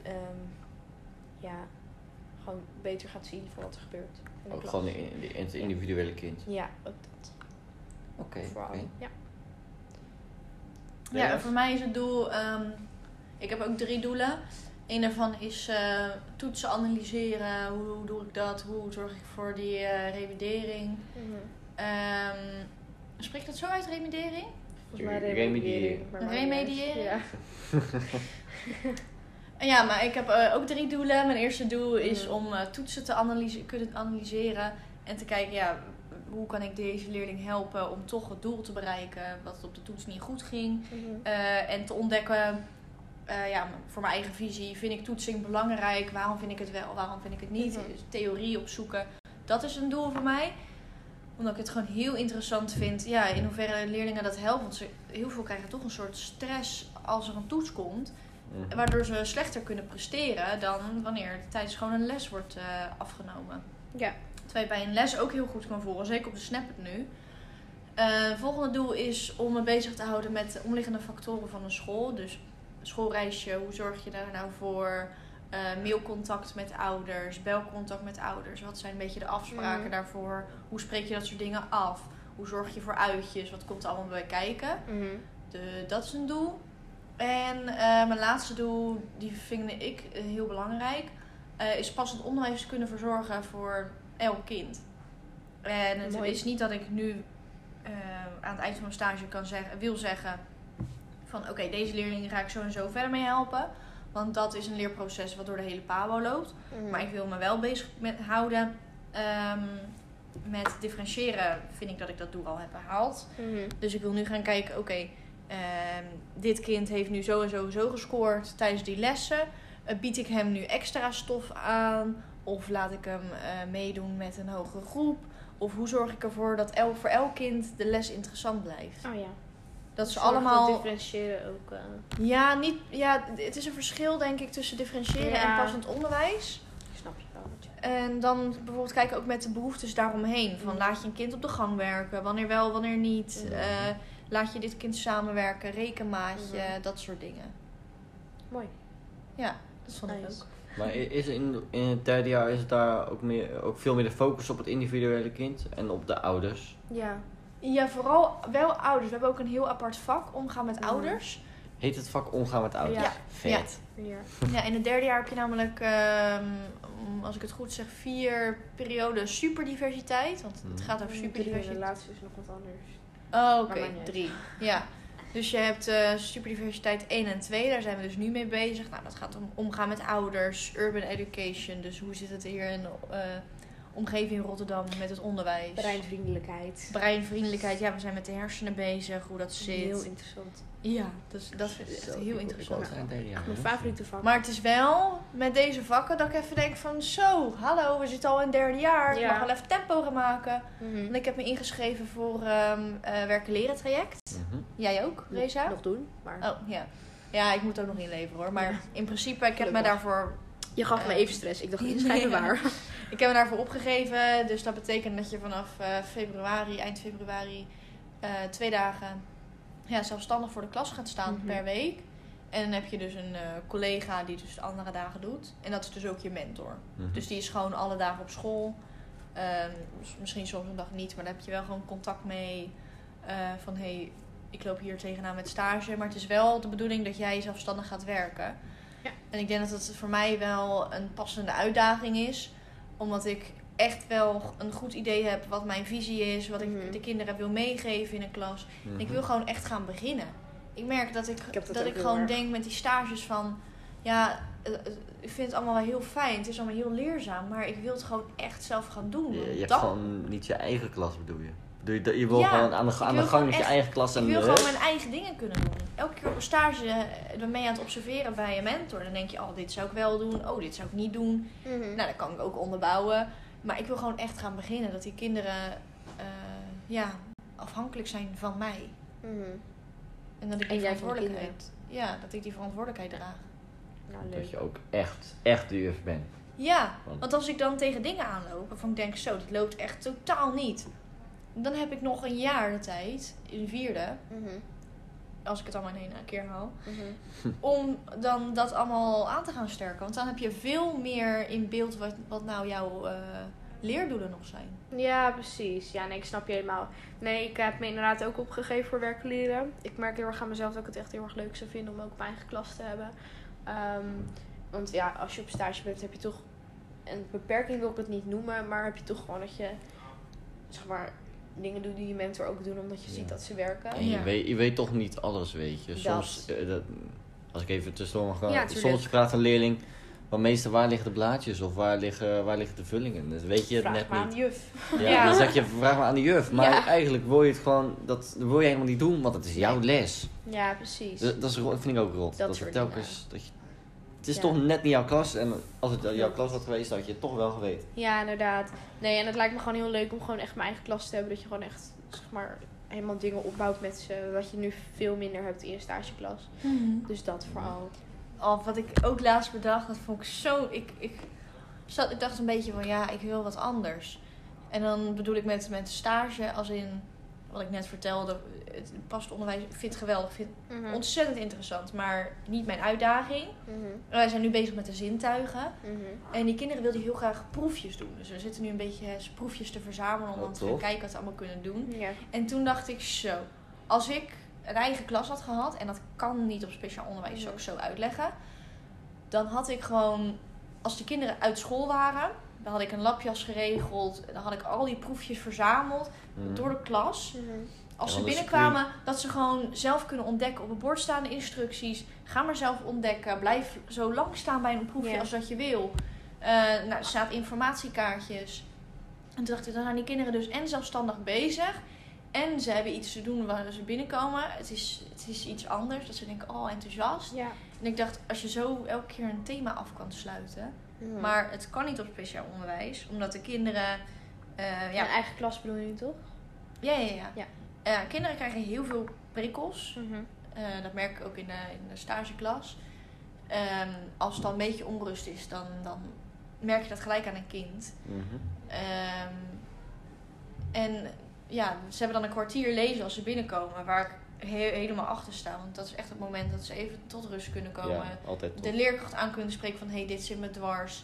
gewoon beter gaat zien van wat er gebeurt. In de Ook klas. gewoon het individuele kind. Ja, ook dat. Oké. Vooral. Ja. Ja, en voor mij is het doel, ik heb ook 3 doelen. Een daarvan is toetsen analyseren. Hoe doe ik dat? Hoe zorg ik voor die revidering? Spreek je dat zo uit, remediering? Volgens mij Remediëring. Remediëren? Ja. Ja, maar ik heb ook 3 doelen. Mijn eerste doel is om toetsen te kunnen analyseren. En te kijken, ja, hoe kan ik deze leerling helpen om toch het doel te bereiken. Wat op de toets niet goed ging. En te ontdekken, voor mijn eigen visie, vind ik toetsing belangrijk? Waarom vind ik het wel? Waarom vind ik het niet? Dus theorie opzoeken. Dat is een doel voor mij. Omdat ik het gewoon heel interessant vind. Ja, in hoeverre leerlingen dat helpt. Want heel veel krijgen toch een soort stress als er een toets komt. Waardoor ze slechter kunnen presteren dan wanneer tijdens gewoon een les wordt afgenomen. Ja. Terwijl je bij een les ook heel goed kan volgen. Zeker op de Snapchat nu. Volgende doel is om me bezig te houden met de omliggende factoren van een school. Dus schoolreisje, hoe zorg je daar nou voor? Mailcontact met ouders, belcontact met ouders. Wat zijn een beetje de afspraken daarvoor? Hoe spreek je dat soort dingen af? Hoe zorg je voor uitjes? Wat komt er allemaal bij kijken? Dat is een doel. En mijn laatste doel, die vind ik heel belangrijk, is passend onderwijs kunnen verzorgen voor elk kind. En het is niet dat ik nu aan het eind van mijn stage wil zeggen van oké, deze leerling ga ik zo en zo verder mee helpen. Want dat is een leerproces wat door de hele PABO loopt. Maar ik wil me wel bezig houden met differentiëren. Vind ik dat ik dat doel al heb behaald. Dus ik wil nu gaan kijken, oké, dit kind heeft nu zo en zo gescoord tijdens die lessen. Bied ik hem nu extra stof aan? Of laat ik hem meedoen met een hogere groep? Of hoe zorg ik ervoor dat voor elk kind de les interessant blijft? Oh ja. Dat is Zorg allemaal... Dat differentiëren ook. Het is een verschil denk ik tussen differentiëren en passend onderwijs. Ik snap je wel. En dan bijvoorbeeld kijken ook met de behoeftes daaromheen. Van laat je een kind op de gang werken? Wanneer wel, wanneer niet? Laat je dit kind samenwerken? Rekenmaatje? Dat soort dingen. Mooi. Ja, dat vond ik Nice. ook. Maar is in het derde jaar is het daar ook veel meer de focus op het individuele kind en op de ouders? Ja. Ja, vooral wel ouders. We hebben ook een heel apart vak, omgaan met ouders. Heet het vak omgaan met ouders? Ja. Vet. Ja. Ja, in het derde jaar heb je namelijk, als ik het goed zeg, 4 perioden superdiversiteit. Want het gaat over superdiversiteit. De laatste is nog wat anders. Oh, oké. Maar maakt niet uit. 3. Ja. Dus je hebt superdiversiteit 1 en 2. Daar zijn we dus nu mee bezig. Nou, dat gaat om omgaan met ouders, urban education. Dus hoe zit het hier in de omgeving Rotterdam met het onderwijs? Breinvriendelijkheid. Ja, we zijn met de hersenen bezig. Hoe dat zit. Heel interessant. Ja, dus dat vind ik echt heel interessant. Ik het derde jaar. Mijn favoriete vak. Maar het is wel met deze vakken dat ik even denk van zo, hallo, we zitten al in het derde jaar. Ik Ja. mag wel even tempo gaan maken. Want ik heb me ingeschreven voor werken leren traject. Jij ook, Reza? Nog doen. Maar Oh, ja. Ja, ik moet ook nog inleveren hoor. Maar in principe, ik heb me Gelukkig. daarvoor... je gaf me even stress. Ik dacht, inschrijven Ja. waar. Ik heb me daarvoor opgegeven. Dus dat betekent dat je vanaf eind februari, 2 dagen zelfstandig voor de klas gaat staan per week. En dan heb je dus een collega die dus de andere dagen doet. En dat is dus ook je mentor. Dus die is gewoon alle dagen op school. Misschien soms een dag niet, maar daar heb je wel gewoon contact mee. Van hey, ik loop hier tegenaan met stage. Maar het is wel de bedoeling dat jij zelfstandig gaat werken. Ja. En ik denk dat het voor mij wel een passende uitdaging is. Omdat ik echt wel een goed idee heb wat mijn visie is. Wat ik de kinderen wil meegeven in een klas. En ik wil gewoon echt gaan beginnen. Ik merk dat ik heb dat dat ook ik heel gewoon erg. denk met die stages van... Ja, ik vind het allemaal wel heel fijn. Het is allemaal heel leerzaam. Maar ik wil het gewoon echt zelf gaan doen. Je hebt Dat- gewoon niet je eigen klas, bedoel je? Je wil Ja, gewoon aan de ik gang wil met gewoon je echt- eigen klas en Ik wil gewoon mijn eigen dingen kunnen doen. Elke keer op een stage dan ben je aan het observeren bij een mentor. Dan denk je, oh, dit zou ik wel doen. Oh, dit zou ik niet doen. Nou, dat kan ik ook onderbouwen. Maar ik wil gewoon echt gaan beginnen. Dat die kinderen afhankelijk zijn van mij. En dat ik die En jij van de verantwoordelijkheid... Ja, dat ik die verantwoordelijkheid draag. Nou, Dat leuk. je ook echt de juf bent. Ja, want als ik dan tegen dingen aanloop waarvan ik denk, zo, dit loopt echt totaal niet. Dan heb ik nog een jaar de tijd, in de 4e, als ik het allemaal in één keer haal, om dan dat allemaal aan te gaan sterken. Want dan heb je veel meer in beeld wat nou jouw leerdoelen nog zijn. Ja, precies. Ja, nee, ik snap je helemaal. Nee, ik heb me inderdaad ook opgegeven voor werk leren. Ik merk heel erg aan mezelf dat ik het echt heel erg leuk zou vinden om ook mijn eigen klas te hebben. Want ja, als je op stage bent, heb je toch... Een beperking wil ik het niet noemen, maar heb je toch gewoon dat je... Zeg maar, dingen doet die je mentor ook doen, omdat je ziet dat ze werken. En je weet toch niet alles, weet je. Soms, als ik even tussendoor mag gaan. Ja, soms vraagt een leerling... Maar meestal, waar liggen de blaadjes? Of waar liggen de vullingen? Dat weet je het Vraag net maar niet. aan de juf. Ja, dan zeg je, vraag maar aan de juf. Maar Ja. eigenlijk wil je het gewoon... Dat wil je helemaal niet doen, want het is jouw les. Ja, precies. Dat vind ik ook rot. Dat Dat soort het telkens... Dat je, het is Ja. toch net niet jouw klas. En als het jouw klas had geweest, had je het toch wel geweten. Ja, inderdaad. Nee, en het lijkt me gewoon heel leuk om gewoon echt mijn eigen klas te hebben. Dat je gewoon echt, zeg maar, helemaal dingen opbouwt met ze. Wat je nu veel minder hebt in je stageklas. Dus dat vooral. Oh, wat ik ook laatst bedacht, dat vond ik zo... Ik dacht een beetje van, ja, ik wil wat anders. En dan bedoel ik met stage, als in... Wat ik net vertelde, het passend onderwijs, ik vind het geweldig. Ik vind het ontzettend interessant, maar niet mijn uitdaging. Wij zijn nu bezig met de zintuigen. En die kinderen wilden heel graag proefjes doen. Dus we zitten nu een beetje proefjes te verzamelen om dan te gaan kijken wat ze allemaal kunnen doen. Ja. En toen dacht ik zo, als ik een eigen klas had gehad, en dat kan niet op speciaal onderwijs, zou ik zo uitleggen. Dan had ik gewoon, als de kinderen uit school waren, dan had ik een labjas geregeld. Dan had ik al die proefjes verzameld door de klas. Als ze binnenkwamen, dat ze gewoon zelf kunnen ontdekken. Op het bord staan de instructies. Ga maar zelf ontdekken. Blijf zo lang staan bij een proefje als dat je wil. Er staat informatiekaartjes. En toen dacht ik, dan zijn die kinderen dus en zelfstandig bezig. En ze hebben iets te doen waar ze binnenkomen. Het is iets anders. Dat ze denken, oh, enthousiast. Ja. En ik dacht, als je zo elke keer een thema af kan sluiten. Maar het kan niet op speciaal onderwijs. Omdat de kinderen... Een eigen klas bedoel je toch? Ja. Kinderen krijgen heel veel prikkels. Dat merk ik ook in de stageklas. Als het dan een beetje onrust is, dan merk je dat gelijk aan een kind. En ja, ze hebben dan een kwartier lezen als ze binnenkomen, waar ik helemaal achter sta. Want dat is echt het moment dat ze even tot rust kunnen komen. Ja, altijd de leerkracht aan kunnen spreken van, dit zit me dwars.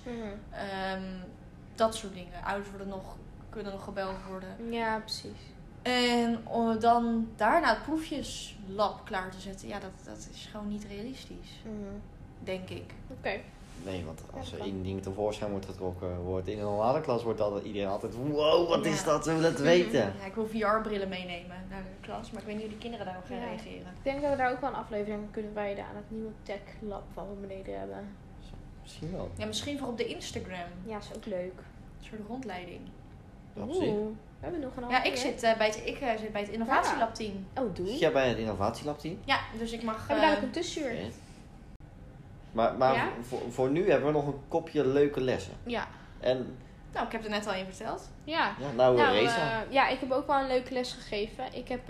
Dat soort dingen. Ouders kunnen nog gebeld worden. Ja, precies. En om dan daarna het proefjeslab klaar te zetten, ja, dat is gewoon niet realistisch. Denk ik. Oké. Nee, want als er één ding tevoorschijn wordt getrokken, wordt in een normale klas iedereen altijd, wow, wat is dat? We willen het weten. Ja, ik wil VR-brillen meenemen naar de klas, maar ik weet niet hoe die kinderen daarop gaan reageren. Ik denk dat we daar ook wel een aflevering aan kunnen wijden aan het nieuwe tech lab wat we beneden hebben. Misschien wel. Ja, misschien voor op de Instagram. Ja, is ook leuk. Een soort rondleiding. Ja, op zich. We hebben nog een Ja, ik zit bij het innovatielab team. Oh, doe. Zit jij bij het innovatielab team? Ja, dus ik mag... We hebben dadelijk een tussenuur. Okay. Maar Ja? voor nu hebben we nog een kopje leuke lessen. Ja. En Nou, ik heb er net al een verteld. Ja. nou Reza. Ja, ik heb ook wel een leuke les gegeven. Ik heb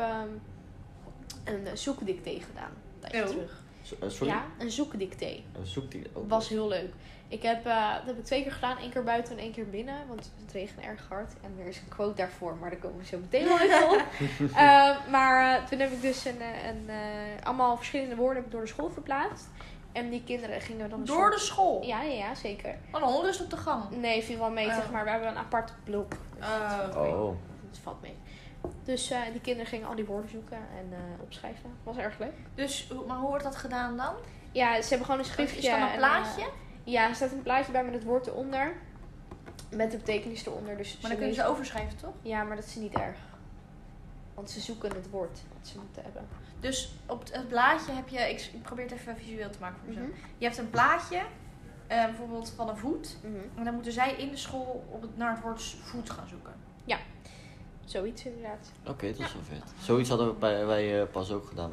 een zoekdictee gedaan. Een tijdje terug. Sorry? Ja, een zoekdictee. Een zoekdictee. Was heel leuk. Dat heb ik 2 keer gedaan. 1 keer buiten en 1 keer binnen. Want het regende erg hard. En er is een quote daarvoor. Maar daar komen we zo meteen wel even op. Maar toen heb ik dus allemaal verschillende woorden heb ik door de school verplaatst. En die kinderen gingen dan... Door de school? Ja, zeker. Wat een onrust op de gang. Nee, viel wel mee, zeg maar. We hebben een apart blok. Dus dat valt mee. Dus die kinderen gingen al die woorden zoeken en opschrijven. Was erg leuk. Dus, maar hoe wordt dat gedaan dan? Ja, ze hebben gewoon een schriftje. Is dat een plaatje? Ja, er staat een plaatje bij met het woord eronder. Met de betekenis eronder. Dus Maar dan kunnen ze overschrijven, toch? Ja, maar dat is niet erg. Want ze zoeken het woord wat ze moeten hebben. Dus op het blaadje heb je... Ik probeer het even visueel te maken voor mezelf. Mhm. Je hebt een plaatje, bijvoorbeeld van een voet. En dan moeten zij in de school naar het woord voet gaan zoeken. Ja, zoiets inderdaad. Oké, dat is wel vet. Zoiets hadden wij pas ook gedaan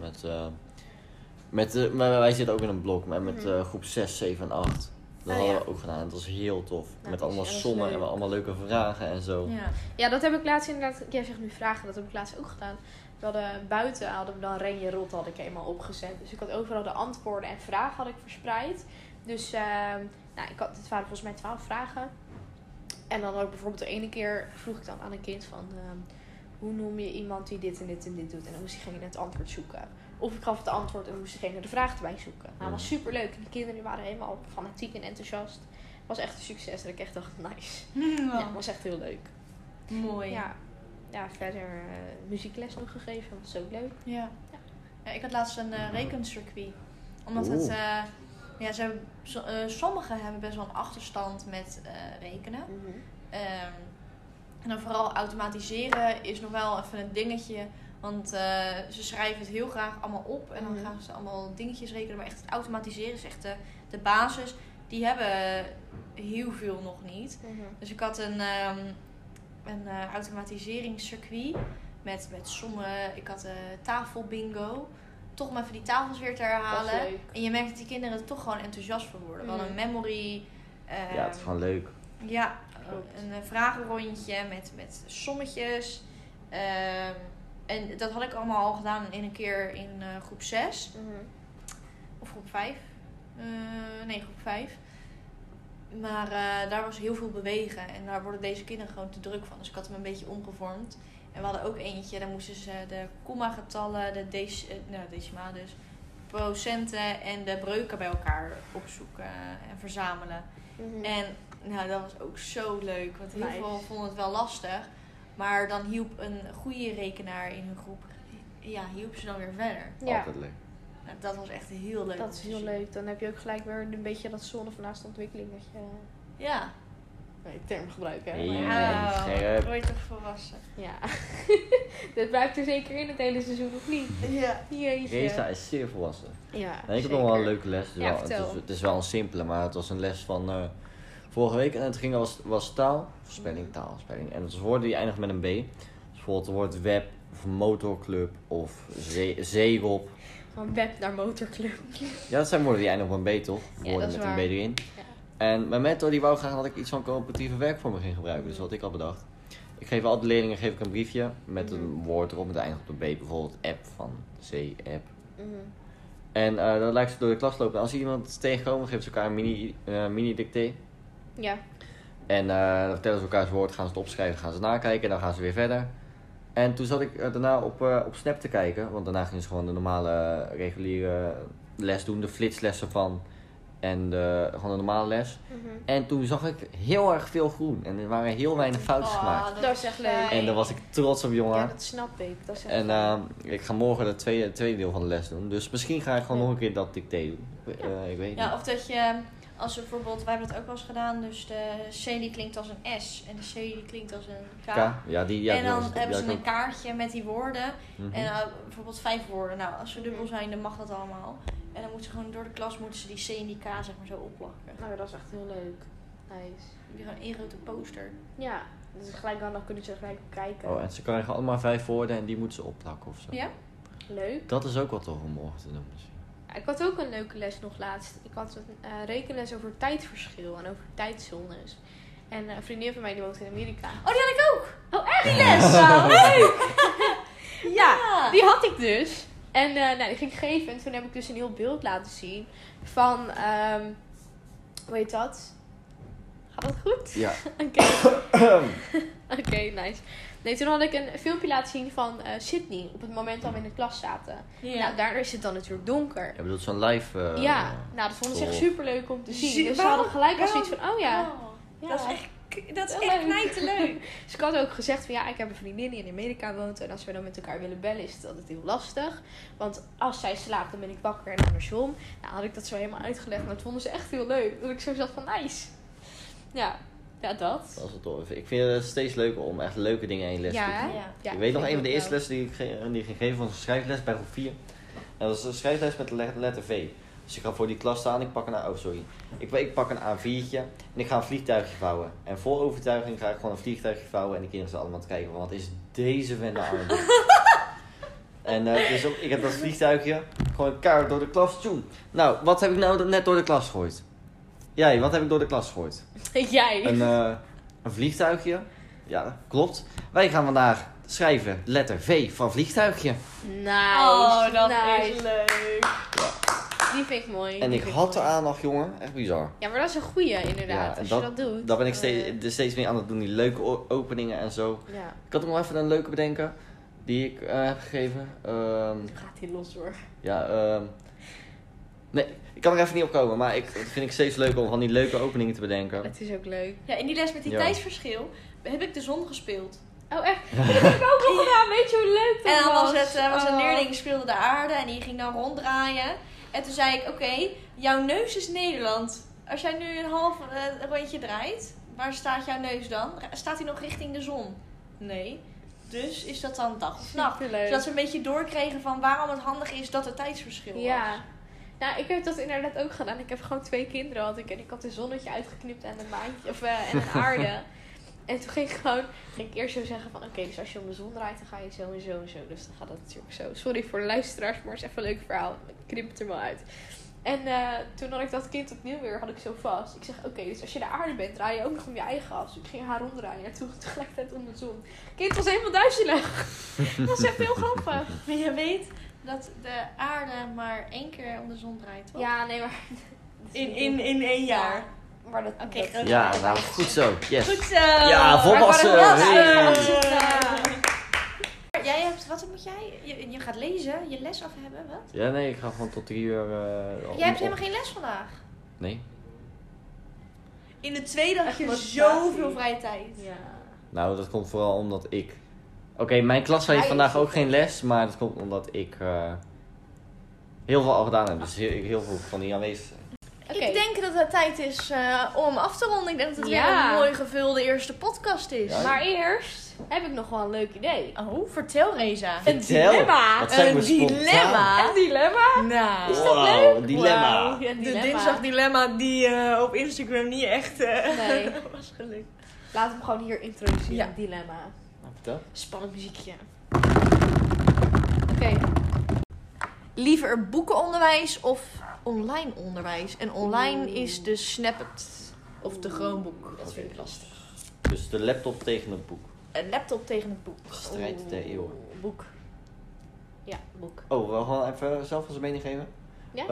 maar wij zitten ook in een blok, maar met groep 6, 7 en 8. Dat hadden we ook gedaan. En dat was heel tof. Nou, met allemaal sommen en allemaal leuke vragen en zo. Ja, dat heb ik laatst inderdaad... Jij zegt nu vragen, dat heb ik laatst ook gedaan. We hadden buiten we dan Renje Rot had ik helemaal opgezet. Dus ik had overal de antwoorden en vragen had ik verspreid. Dus het waren volgens mij 12 vragen. En dan ook bijvoorbeeld de ene keer vroeg ik dan aan een kind van... hoe noem je iemand die dit en dit en dit doet? En dan moest diegene het antwoord zoeken. Of ik gaf het antwoord en dan moest diegene de vraag erbij zoeken. Nou, dat was super leuk. En de kinderen die waren helemaal fanatiek en enthousiast. Het was echt een succes. Dat ik echt dacht, nice. Ja, het was echt heel leuk. Mooi. Ja, verder muziekles nog gegeven. Dat was ook leuk. Ja, ik had laatst een rekencircuit. Omdat Ja, sommigen hebben best wel een achterstand met rekenen. En dan vooral automatiseren is nog wel even een dingetje. Want ze schrijven het heel graag allemaal op. En dan gaan ze allemaal dingetjes rekenen. Maar echt het automatiseren is echt de basis. Die hebben heel veel nog niet. Dus ik had een automatiseringscircuit. Met sommen. Ik had tafelbingo. Toch om even die tafels weer te herhalen. Dat is leuk. En je merkt dat die kinderen er toch gewoon enthousiast voor worden. We hadden een memory. Ja, het is gewoon leuk. Ja, Klopt. een vragenrondje met sommetjes. En dat had ik allemaal al gedaan in een keer in groep 6. Of groep 5. Nee, groep 5. Maar daar was heel veel bewegen. En daar worden deze kinderen gewoon te druk van. Dus ik had hem een beetje omgevormd. En we hadden ook eentje, daar moesten ze de komma-getallen, de decimalen dus, procenten en de breuken bij elkaar opzoeken en verzamelen. En nou, dat was ook zo leuk. Want heel veel vonden het wel lastig. Maar dan hielp een goede rekenaar in hun groep, ja, hielp ze dan weer verder. Ja. Altijd leuk. Nou, dat was echt heel leuk. Dat is heel leuk. Dan heb je ook gelijk weer een beetje dat zonne van naast de ontwikkeling. Dat je Ja. term gebruiken. Nee, Maar scherp. Word je toch volwassen? ja. Dit blijft er zeker in het hele seizoen, of niet? Ja. Jeetje. Reza is zeer volwassen. Ja, Nee, ik heb zeker. nog wel een leuke les. Ja, vertel. Het is wel een simpele, maar het was een les van vorige week. En het was taalspelling. En het is woorden die eindigen met een B. Dus bijvoorbeeld het woord web, of motorclub, of zeerob. Van web naar motorclub. Ja, dat zijn woorden die eindigen op een B, toch? dat Woorden is met een B waar. erin. Ja. En mijn mentor die wou graag dat ik iets van coöperatieve werkvormen ging gebruiken. Dus wat had ik al bedacht. Ik geef al de leerlingen een briefje met een woord erop met eindigt op een B. Bijvoorbeeld app van C-app. En dan lijkt ze door de klas lopen. En als iemand tegenkomen, geven ze elkaar een mini-dicté. Ja. En dan vertellen ze elkaar zijn woord, gaan ze het opschrijven, gaan ze nakijken en dan gaan ze weer verder. En toen zat ik daarna op Snap te kijken, want daarna gingen ze gewoon de normale reguliere les doen, de flitslessen van en gewoon de normale les. En toen zag ik heel erg veel groen en er waren heel weinig foutjes gemaakt. Dat is echt leuk. En daar was ik trots op, jongen. Ja, dat snap ik. Dat is echt En fijn. ik ga morgen het tweede deel van de les doen, dus misschien ga ik gewoon nog een keer dat dicté doen. Ik weet Ja, niet. of dat je, als we bijvoorbeeld, wij hebben dat ook wel eens gedaan, dus de C die klinkt als een S en de C die klinkt als een K. Ja, die En dan was- die hebben had ze ik een kaartje met die woorden. Mhm. En bijvoorbeeld 5 woorden. Nou, als ze dubbel zijn, dan mag dat allemaal. En dan moeten ze gewoon door de klas moeten ze die C en die K zeg maar zo opplakken. Nou, dat is echt heel leuk. Nice. Dan heb je gewoon één grote poster. Ja, dus gelijk dan kunnen ze er gelijk op kijken. Oh, en ze krijgen allemaal 5 woorden en die moeten ze opplakken of zo. Ja? Leuk. Dat is ook wat toch om morgen te doen. Dus. Ja, ik had ook een leuke les nog laatst. Ik had een rekenles over tijdverschil en over tijdzones. En een vriendin van mij die woont in Amerika. Oh, die had ik ook! Oh, echt? Die les? Wauw, leuk! Ja, Ja. die had ik dus. En die ging ik geven. En toen heb ik dus een heel beeld laten zien van, hoe heet dat? Gaat dat goed? Ja. Oké. Oké, nice. Nee, toen had ik een filmpje laten zien van Sydney. Op het moment dat we in de klas zaten. Nou, daar is het dan natuurlijk donker. Je bedoelt zo'n live... Ja, nou dat vonden ze echt school. super leuk om te zien. Zie- Dus ze waarom- hadden gelijk al waarom- zoiets van, oh ja. Oh, Ja. dat is Heel echt leuk. knijterleuk. Dus ik had ook gezegd van ja, ik heb een vriendin die in Amerika woont. En als we dan met elkaar willen bellen is het altijd heel lastig. Want als zij slaapt dan ben ik wakker en andersom. Nou had ik dat zo helemaal uitgelegd. Maar dat vonden ze echt heel leuk. Dat ik zo zat van nice. Ja, dat. Dat is wel tof. Ik vind het steeds leuker om echt leuke dingen in je les te Ja, doen. hè? Ja. Ja, Ik weet nog vind een van de ook eerste wel. lessen die ik ging geven was een schrijfles bij groep 4. En dat was een schrijfles met de letter V. Dus ik ga voor die klas staan, ik pak ik pak een A4'tje en ik ga een vliegtuigje vouwen. En vol overtuiging ga ik gewoon een vliegtuigje vouwen en de kinderen staan allemaal te kijken van wat is deze vent aan het doen. En dus ik heb dat vliegtuigje gewoon kaart door de klas. Tjoem. Nou, wat heb ik nou net door de klas gegooid? Jij, wat heb ik door de klas gegooid? Jij. Een vliegtuigje. Ja, klopt. Wij gaan vandaag schrijven letter V van vliegtuigje. Nice. Oh, dat nice. is leuk. Die vind ik mooi. En die ik vind had de mooi. aandacht, jongen. Echt bizar. Ja, maar dat is een goeie inderdaad. Ja, en als je dat doet. Daar ben ik dan, steeds meer aan het doen. Die leuke openingen en zo. ja, Ik had ook nog even een leuke bedenken. Die ik heb gegeven. dan gaat hij los hoor. Nee, ik kan er even niet op komen. Maar dat vind ik steeds leuker om van die leuke openingen te bedenken. Het is ook leuk. Ja, in die les met die Ja. tijdsverschil heb ik de zon gespeeld. Oh echt? Dat heb ik ook nog gedaan. Weet je hoe leuk dat En dan was was het was een Oh. leerling die speelde de aarde en die ging dan ronddraaien. En toen zei ik, oké, jouw neus is Nederland. Als jij nu een half rondje draait, waar staat jouw neus dan? Staat hij nog richting de zon? Nee. Dus is dat dan dag of nacht? Superleuk. Zodat we een beetje doorkregen van waarom het handig is dat er tijdsverschil was. Ja. Nou, ik heb dat inderdaad ook gedaan. Ik heb gewoon 2 kinderen had ik. En ik had een zonnetje uitgeknipt en een maantje, en een aarde. En toen ging ik eerst zo zeggen van, oké, dus als je om de zon draait, dan ga je zo en zo en zo. Dus dan gaat dat natuurlijk zo. Sorry voor de luisteraars, maar het is even een leuk verhaal. Ik knip het er wel uit. En toen had ik dat kind opnieuw weer, had ik zo vast. Ik zeg, oké, dus als je de aarde bent, draai je ook nog om je eigen as. Dus ik ging haar ronddraaien en toen tegelijkertijd om de zon. Het kind was helemaal duizelig. Dat was echt heel grappig. Maar je weet dat de aarde maar 1 keer om de zon draait, toch? Ja, nee, maar... In 1 jaar. Ja, maar dat... Oké, dat- groot. Ja, nou goed zo. Yes. Goed zo! Ja, volwassen. Maar ik word Hey. volwassen. Jij hebt, wat moet jij? Je gaat lezen, je les af hebben, wat? Ja, nee, ik ga gewoon tot 3 uur. Jij hebt helemaal geen les vandaag. Nee. In de tweede had Echt je motivatie. zoveel vrije tijd. Ja. Nou, dat komt vooral omdat ik... Oké, mijn klas heeft Hij vandaag is- ook geen les, maar dat komt omdat ik heel veel al gedaan heb. Dus heel veel van die aanwezig zijn. Oké. Ik denk dat het tijd is om af te ronden. Ik denk dat het Ja. weer een mooi gevulde eerste podcast is. Ja. Maar eerst heb ik nog wel een leuk idee. Oh, vertel Reza. Een Vertel. dilemma. Wat zijn Een we spontaan. dilemma. Een dilemma? Nou, Wow, een dilemma. Wauw, ja, een de dilemma. dinsdagdilemma die op Instagram niet echt Nee. was gelukt. Laat hem gewoon hier introduceren. Ja. Een dilemma. Nou, vertel. Spannend muziekje. Oké. Liever boekenonderwijs of online onderwijs? En online is de Snapchat of de Chromebook. Dat vind ik lastig. Dus de laptop tegen het boek. Een laptop tegen het boek. Strijd der eeuwen. Boek. Ja, boek. Oh, we gaan even zelf onze mening geven? Ja?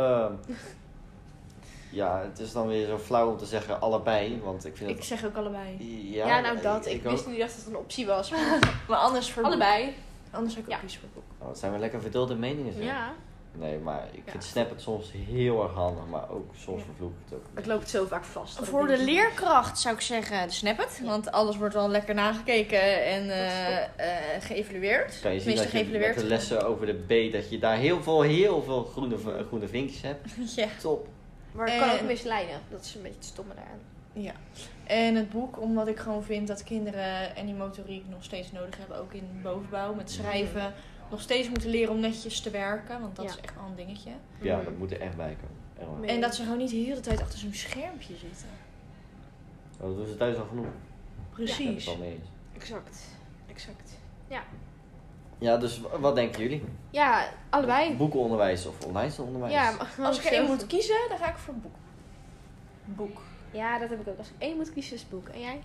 Ja, het is dan weer zo flauw om te zeggen allebei, want ik vind Ik het... zeg ook allebei. Ja, nou dat. Ik ook. wist niet dat het een optie was. Maar anders voor boek. Allebei. Anders zou ik ook Ja. kiezen voor boek. Oh, het zijn we lekker verdeelde meningen zeg. Ja. Nee, maar ik Ja. vind Snap het soms heel erg handig, maar ook soms Ja. vervloek ik het ook. Het loopt zo vaak vast. dat Voor ik de denk- leerkracht zou ik zeggen de Snapchat. Want alles wordt wel lekker nagekeken en geëvalueerd. Kan je zien Tenminste, dat je met geëvalueerd. de lessen over de B, dat je daar heel veel groene vinkjes hebt. Ja. Top. Maar het kan ook misleiden. Dat is een beetje het stomme daaraan. Ja. En het boek, omdat ik gewoon vind dat kinderen en die motoriek nog steeds nodig hebben. Ook in bovenbouw, met schrijven. Nog steeds moeten leren om netjes te werken. Want dat Ja. is echt wel een dingetje. Ja, Mhm. dat moet er echt bij komen. Echt waar. Nee. En dat ze gewoon niet de hele tijd achter zo'n schermpje zitten. Oh, dat doen ze thuis al genoeg. Daar ben ik Precies. het al mee eens. Exact. Exact. Ja, dus wat denken jullie? Ja, allebei. Boekenonderwijs of online onderwijs? Ja, maar Als ik er één moet kiezen, dan ga ik voor boek. Boek. Ja, dat heb ik ook. Als ik één moet kiezen, is het boek. En jij?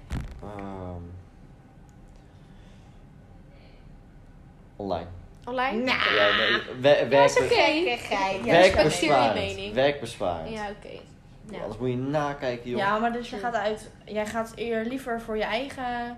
Online. Online? Nou. Ja, nee, Ja, is oké. Gekkigheid. Ja, respecteer je werkbesparend. mening. Werkbesparend. Ja, oké. Ja. Anders moet je nakijken, joh. Ja, maar dus jij gaat eer liever voor je eigen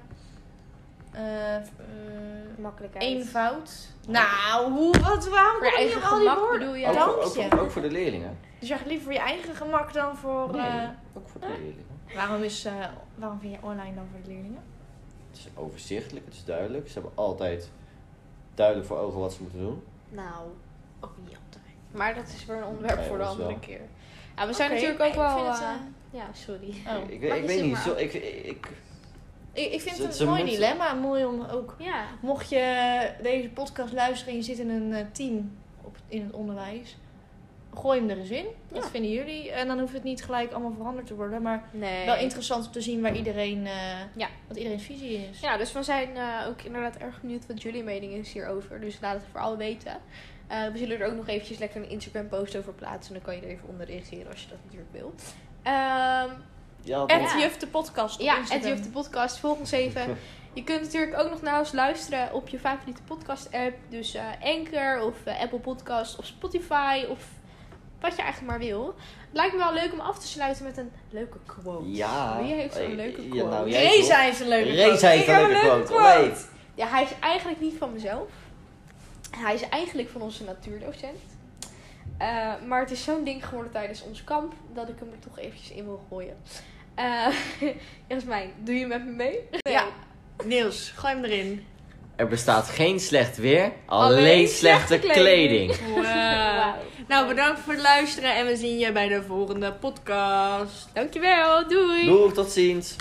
Makkelijkheid. eenvoud. Nou, waarom Voor je kom je eigen op al die gemak woorden? bedoel je? ook, Dank voor, je. ook voor de leerlingen. Dus jij gaat liever voor je eigen gemak dan voor... Nee, ook voor de leerlingen. Waarom vind je online dan voor de leerlingen? Het is overzichtelijk, het is duidelijk. Ze hebben altijd duidelijk voor ogen wat ze moeten doen. Nou, ook niet altijd. Maar dat is weer een onderwerp Nee, voor de dat is andere wel. keer. Ja, we zijn Oké, natuurlijk ook ik wel... vind het, ja, sorry. Oh. Ik Maar je weet zit niet, maar zo, af. Ik vind Ze- het ze een mooi moeten- dilemma. Mooi om ook... Ja. Mocht je deze podcast luisteren en je zit in een team in het onderwijs... Gooi hem er eens in. Wat Ja. vinden jullie? En dan hoeft het niet gelijk allemaal veranderd te worden. Maar Nee. wel interessant om te zien waar iedereen, Ja. wat iedereen's visie is. Ja, dus we zijn ook inderdaad erg benieuwd wat jullie mening is hierover. Dus laat het vooral weten. We zullen er ook nog eventjes lekker een Instagram post over plaatsen. Dan kan je er even onder reageren als je dat natuurlijk wil. Ja, En Ja. Juf de podcast op Ja, Instagram. en de podcast. Volg ons even. Je kunt natuurlijk ook nog naar ons luisteren op je favoriete podcast app. Dus Anchor of Apple Podcast of Spotify of wat je eigenlijk maar wil. Het lijkt me wel leuk om af te sluiten met een leuke quote. Ja. Wie heeft zo'n leuke Ja, quote? nou, jij Reza heeft een leuke Reza quote. heeft Ik een heb leuke quote. Wait. Ja, hij is eigenlijk niet van mezelf. Hij is eigenlijk van onze natuurdocent. Maar het is zo'n ding geworden tijdens ons kamp dat ik hem er toch eventjes in wil gooien. Jasmijn, doe je met me mee? Ja. Niels, gooi hem erin. Er bestaat geen slecht weer, alleen Alleen slechte slechte kleding. Wauw. Nou, bedankt voor het luisteren en we zien je bij de volgende podcast. Dankjewel, doei! Doeg, tot ziens.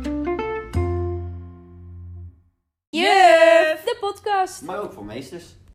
Juf, de podcast! Maar ook voor meesters.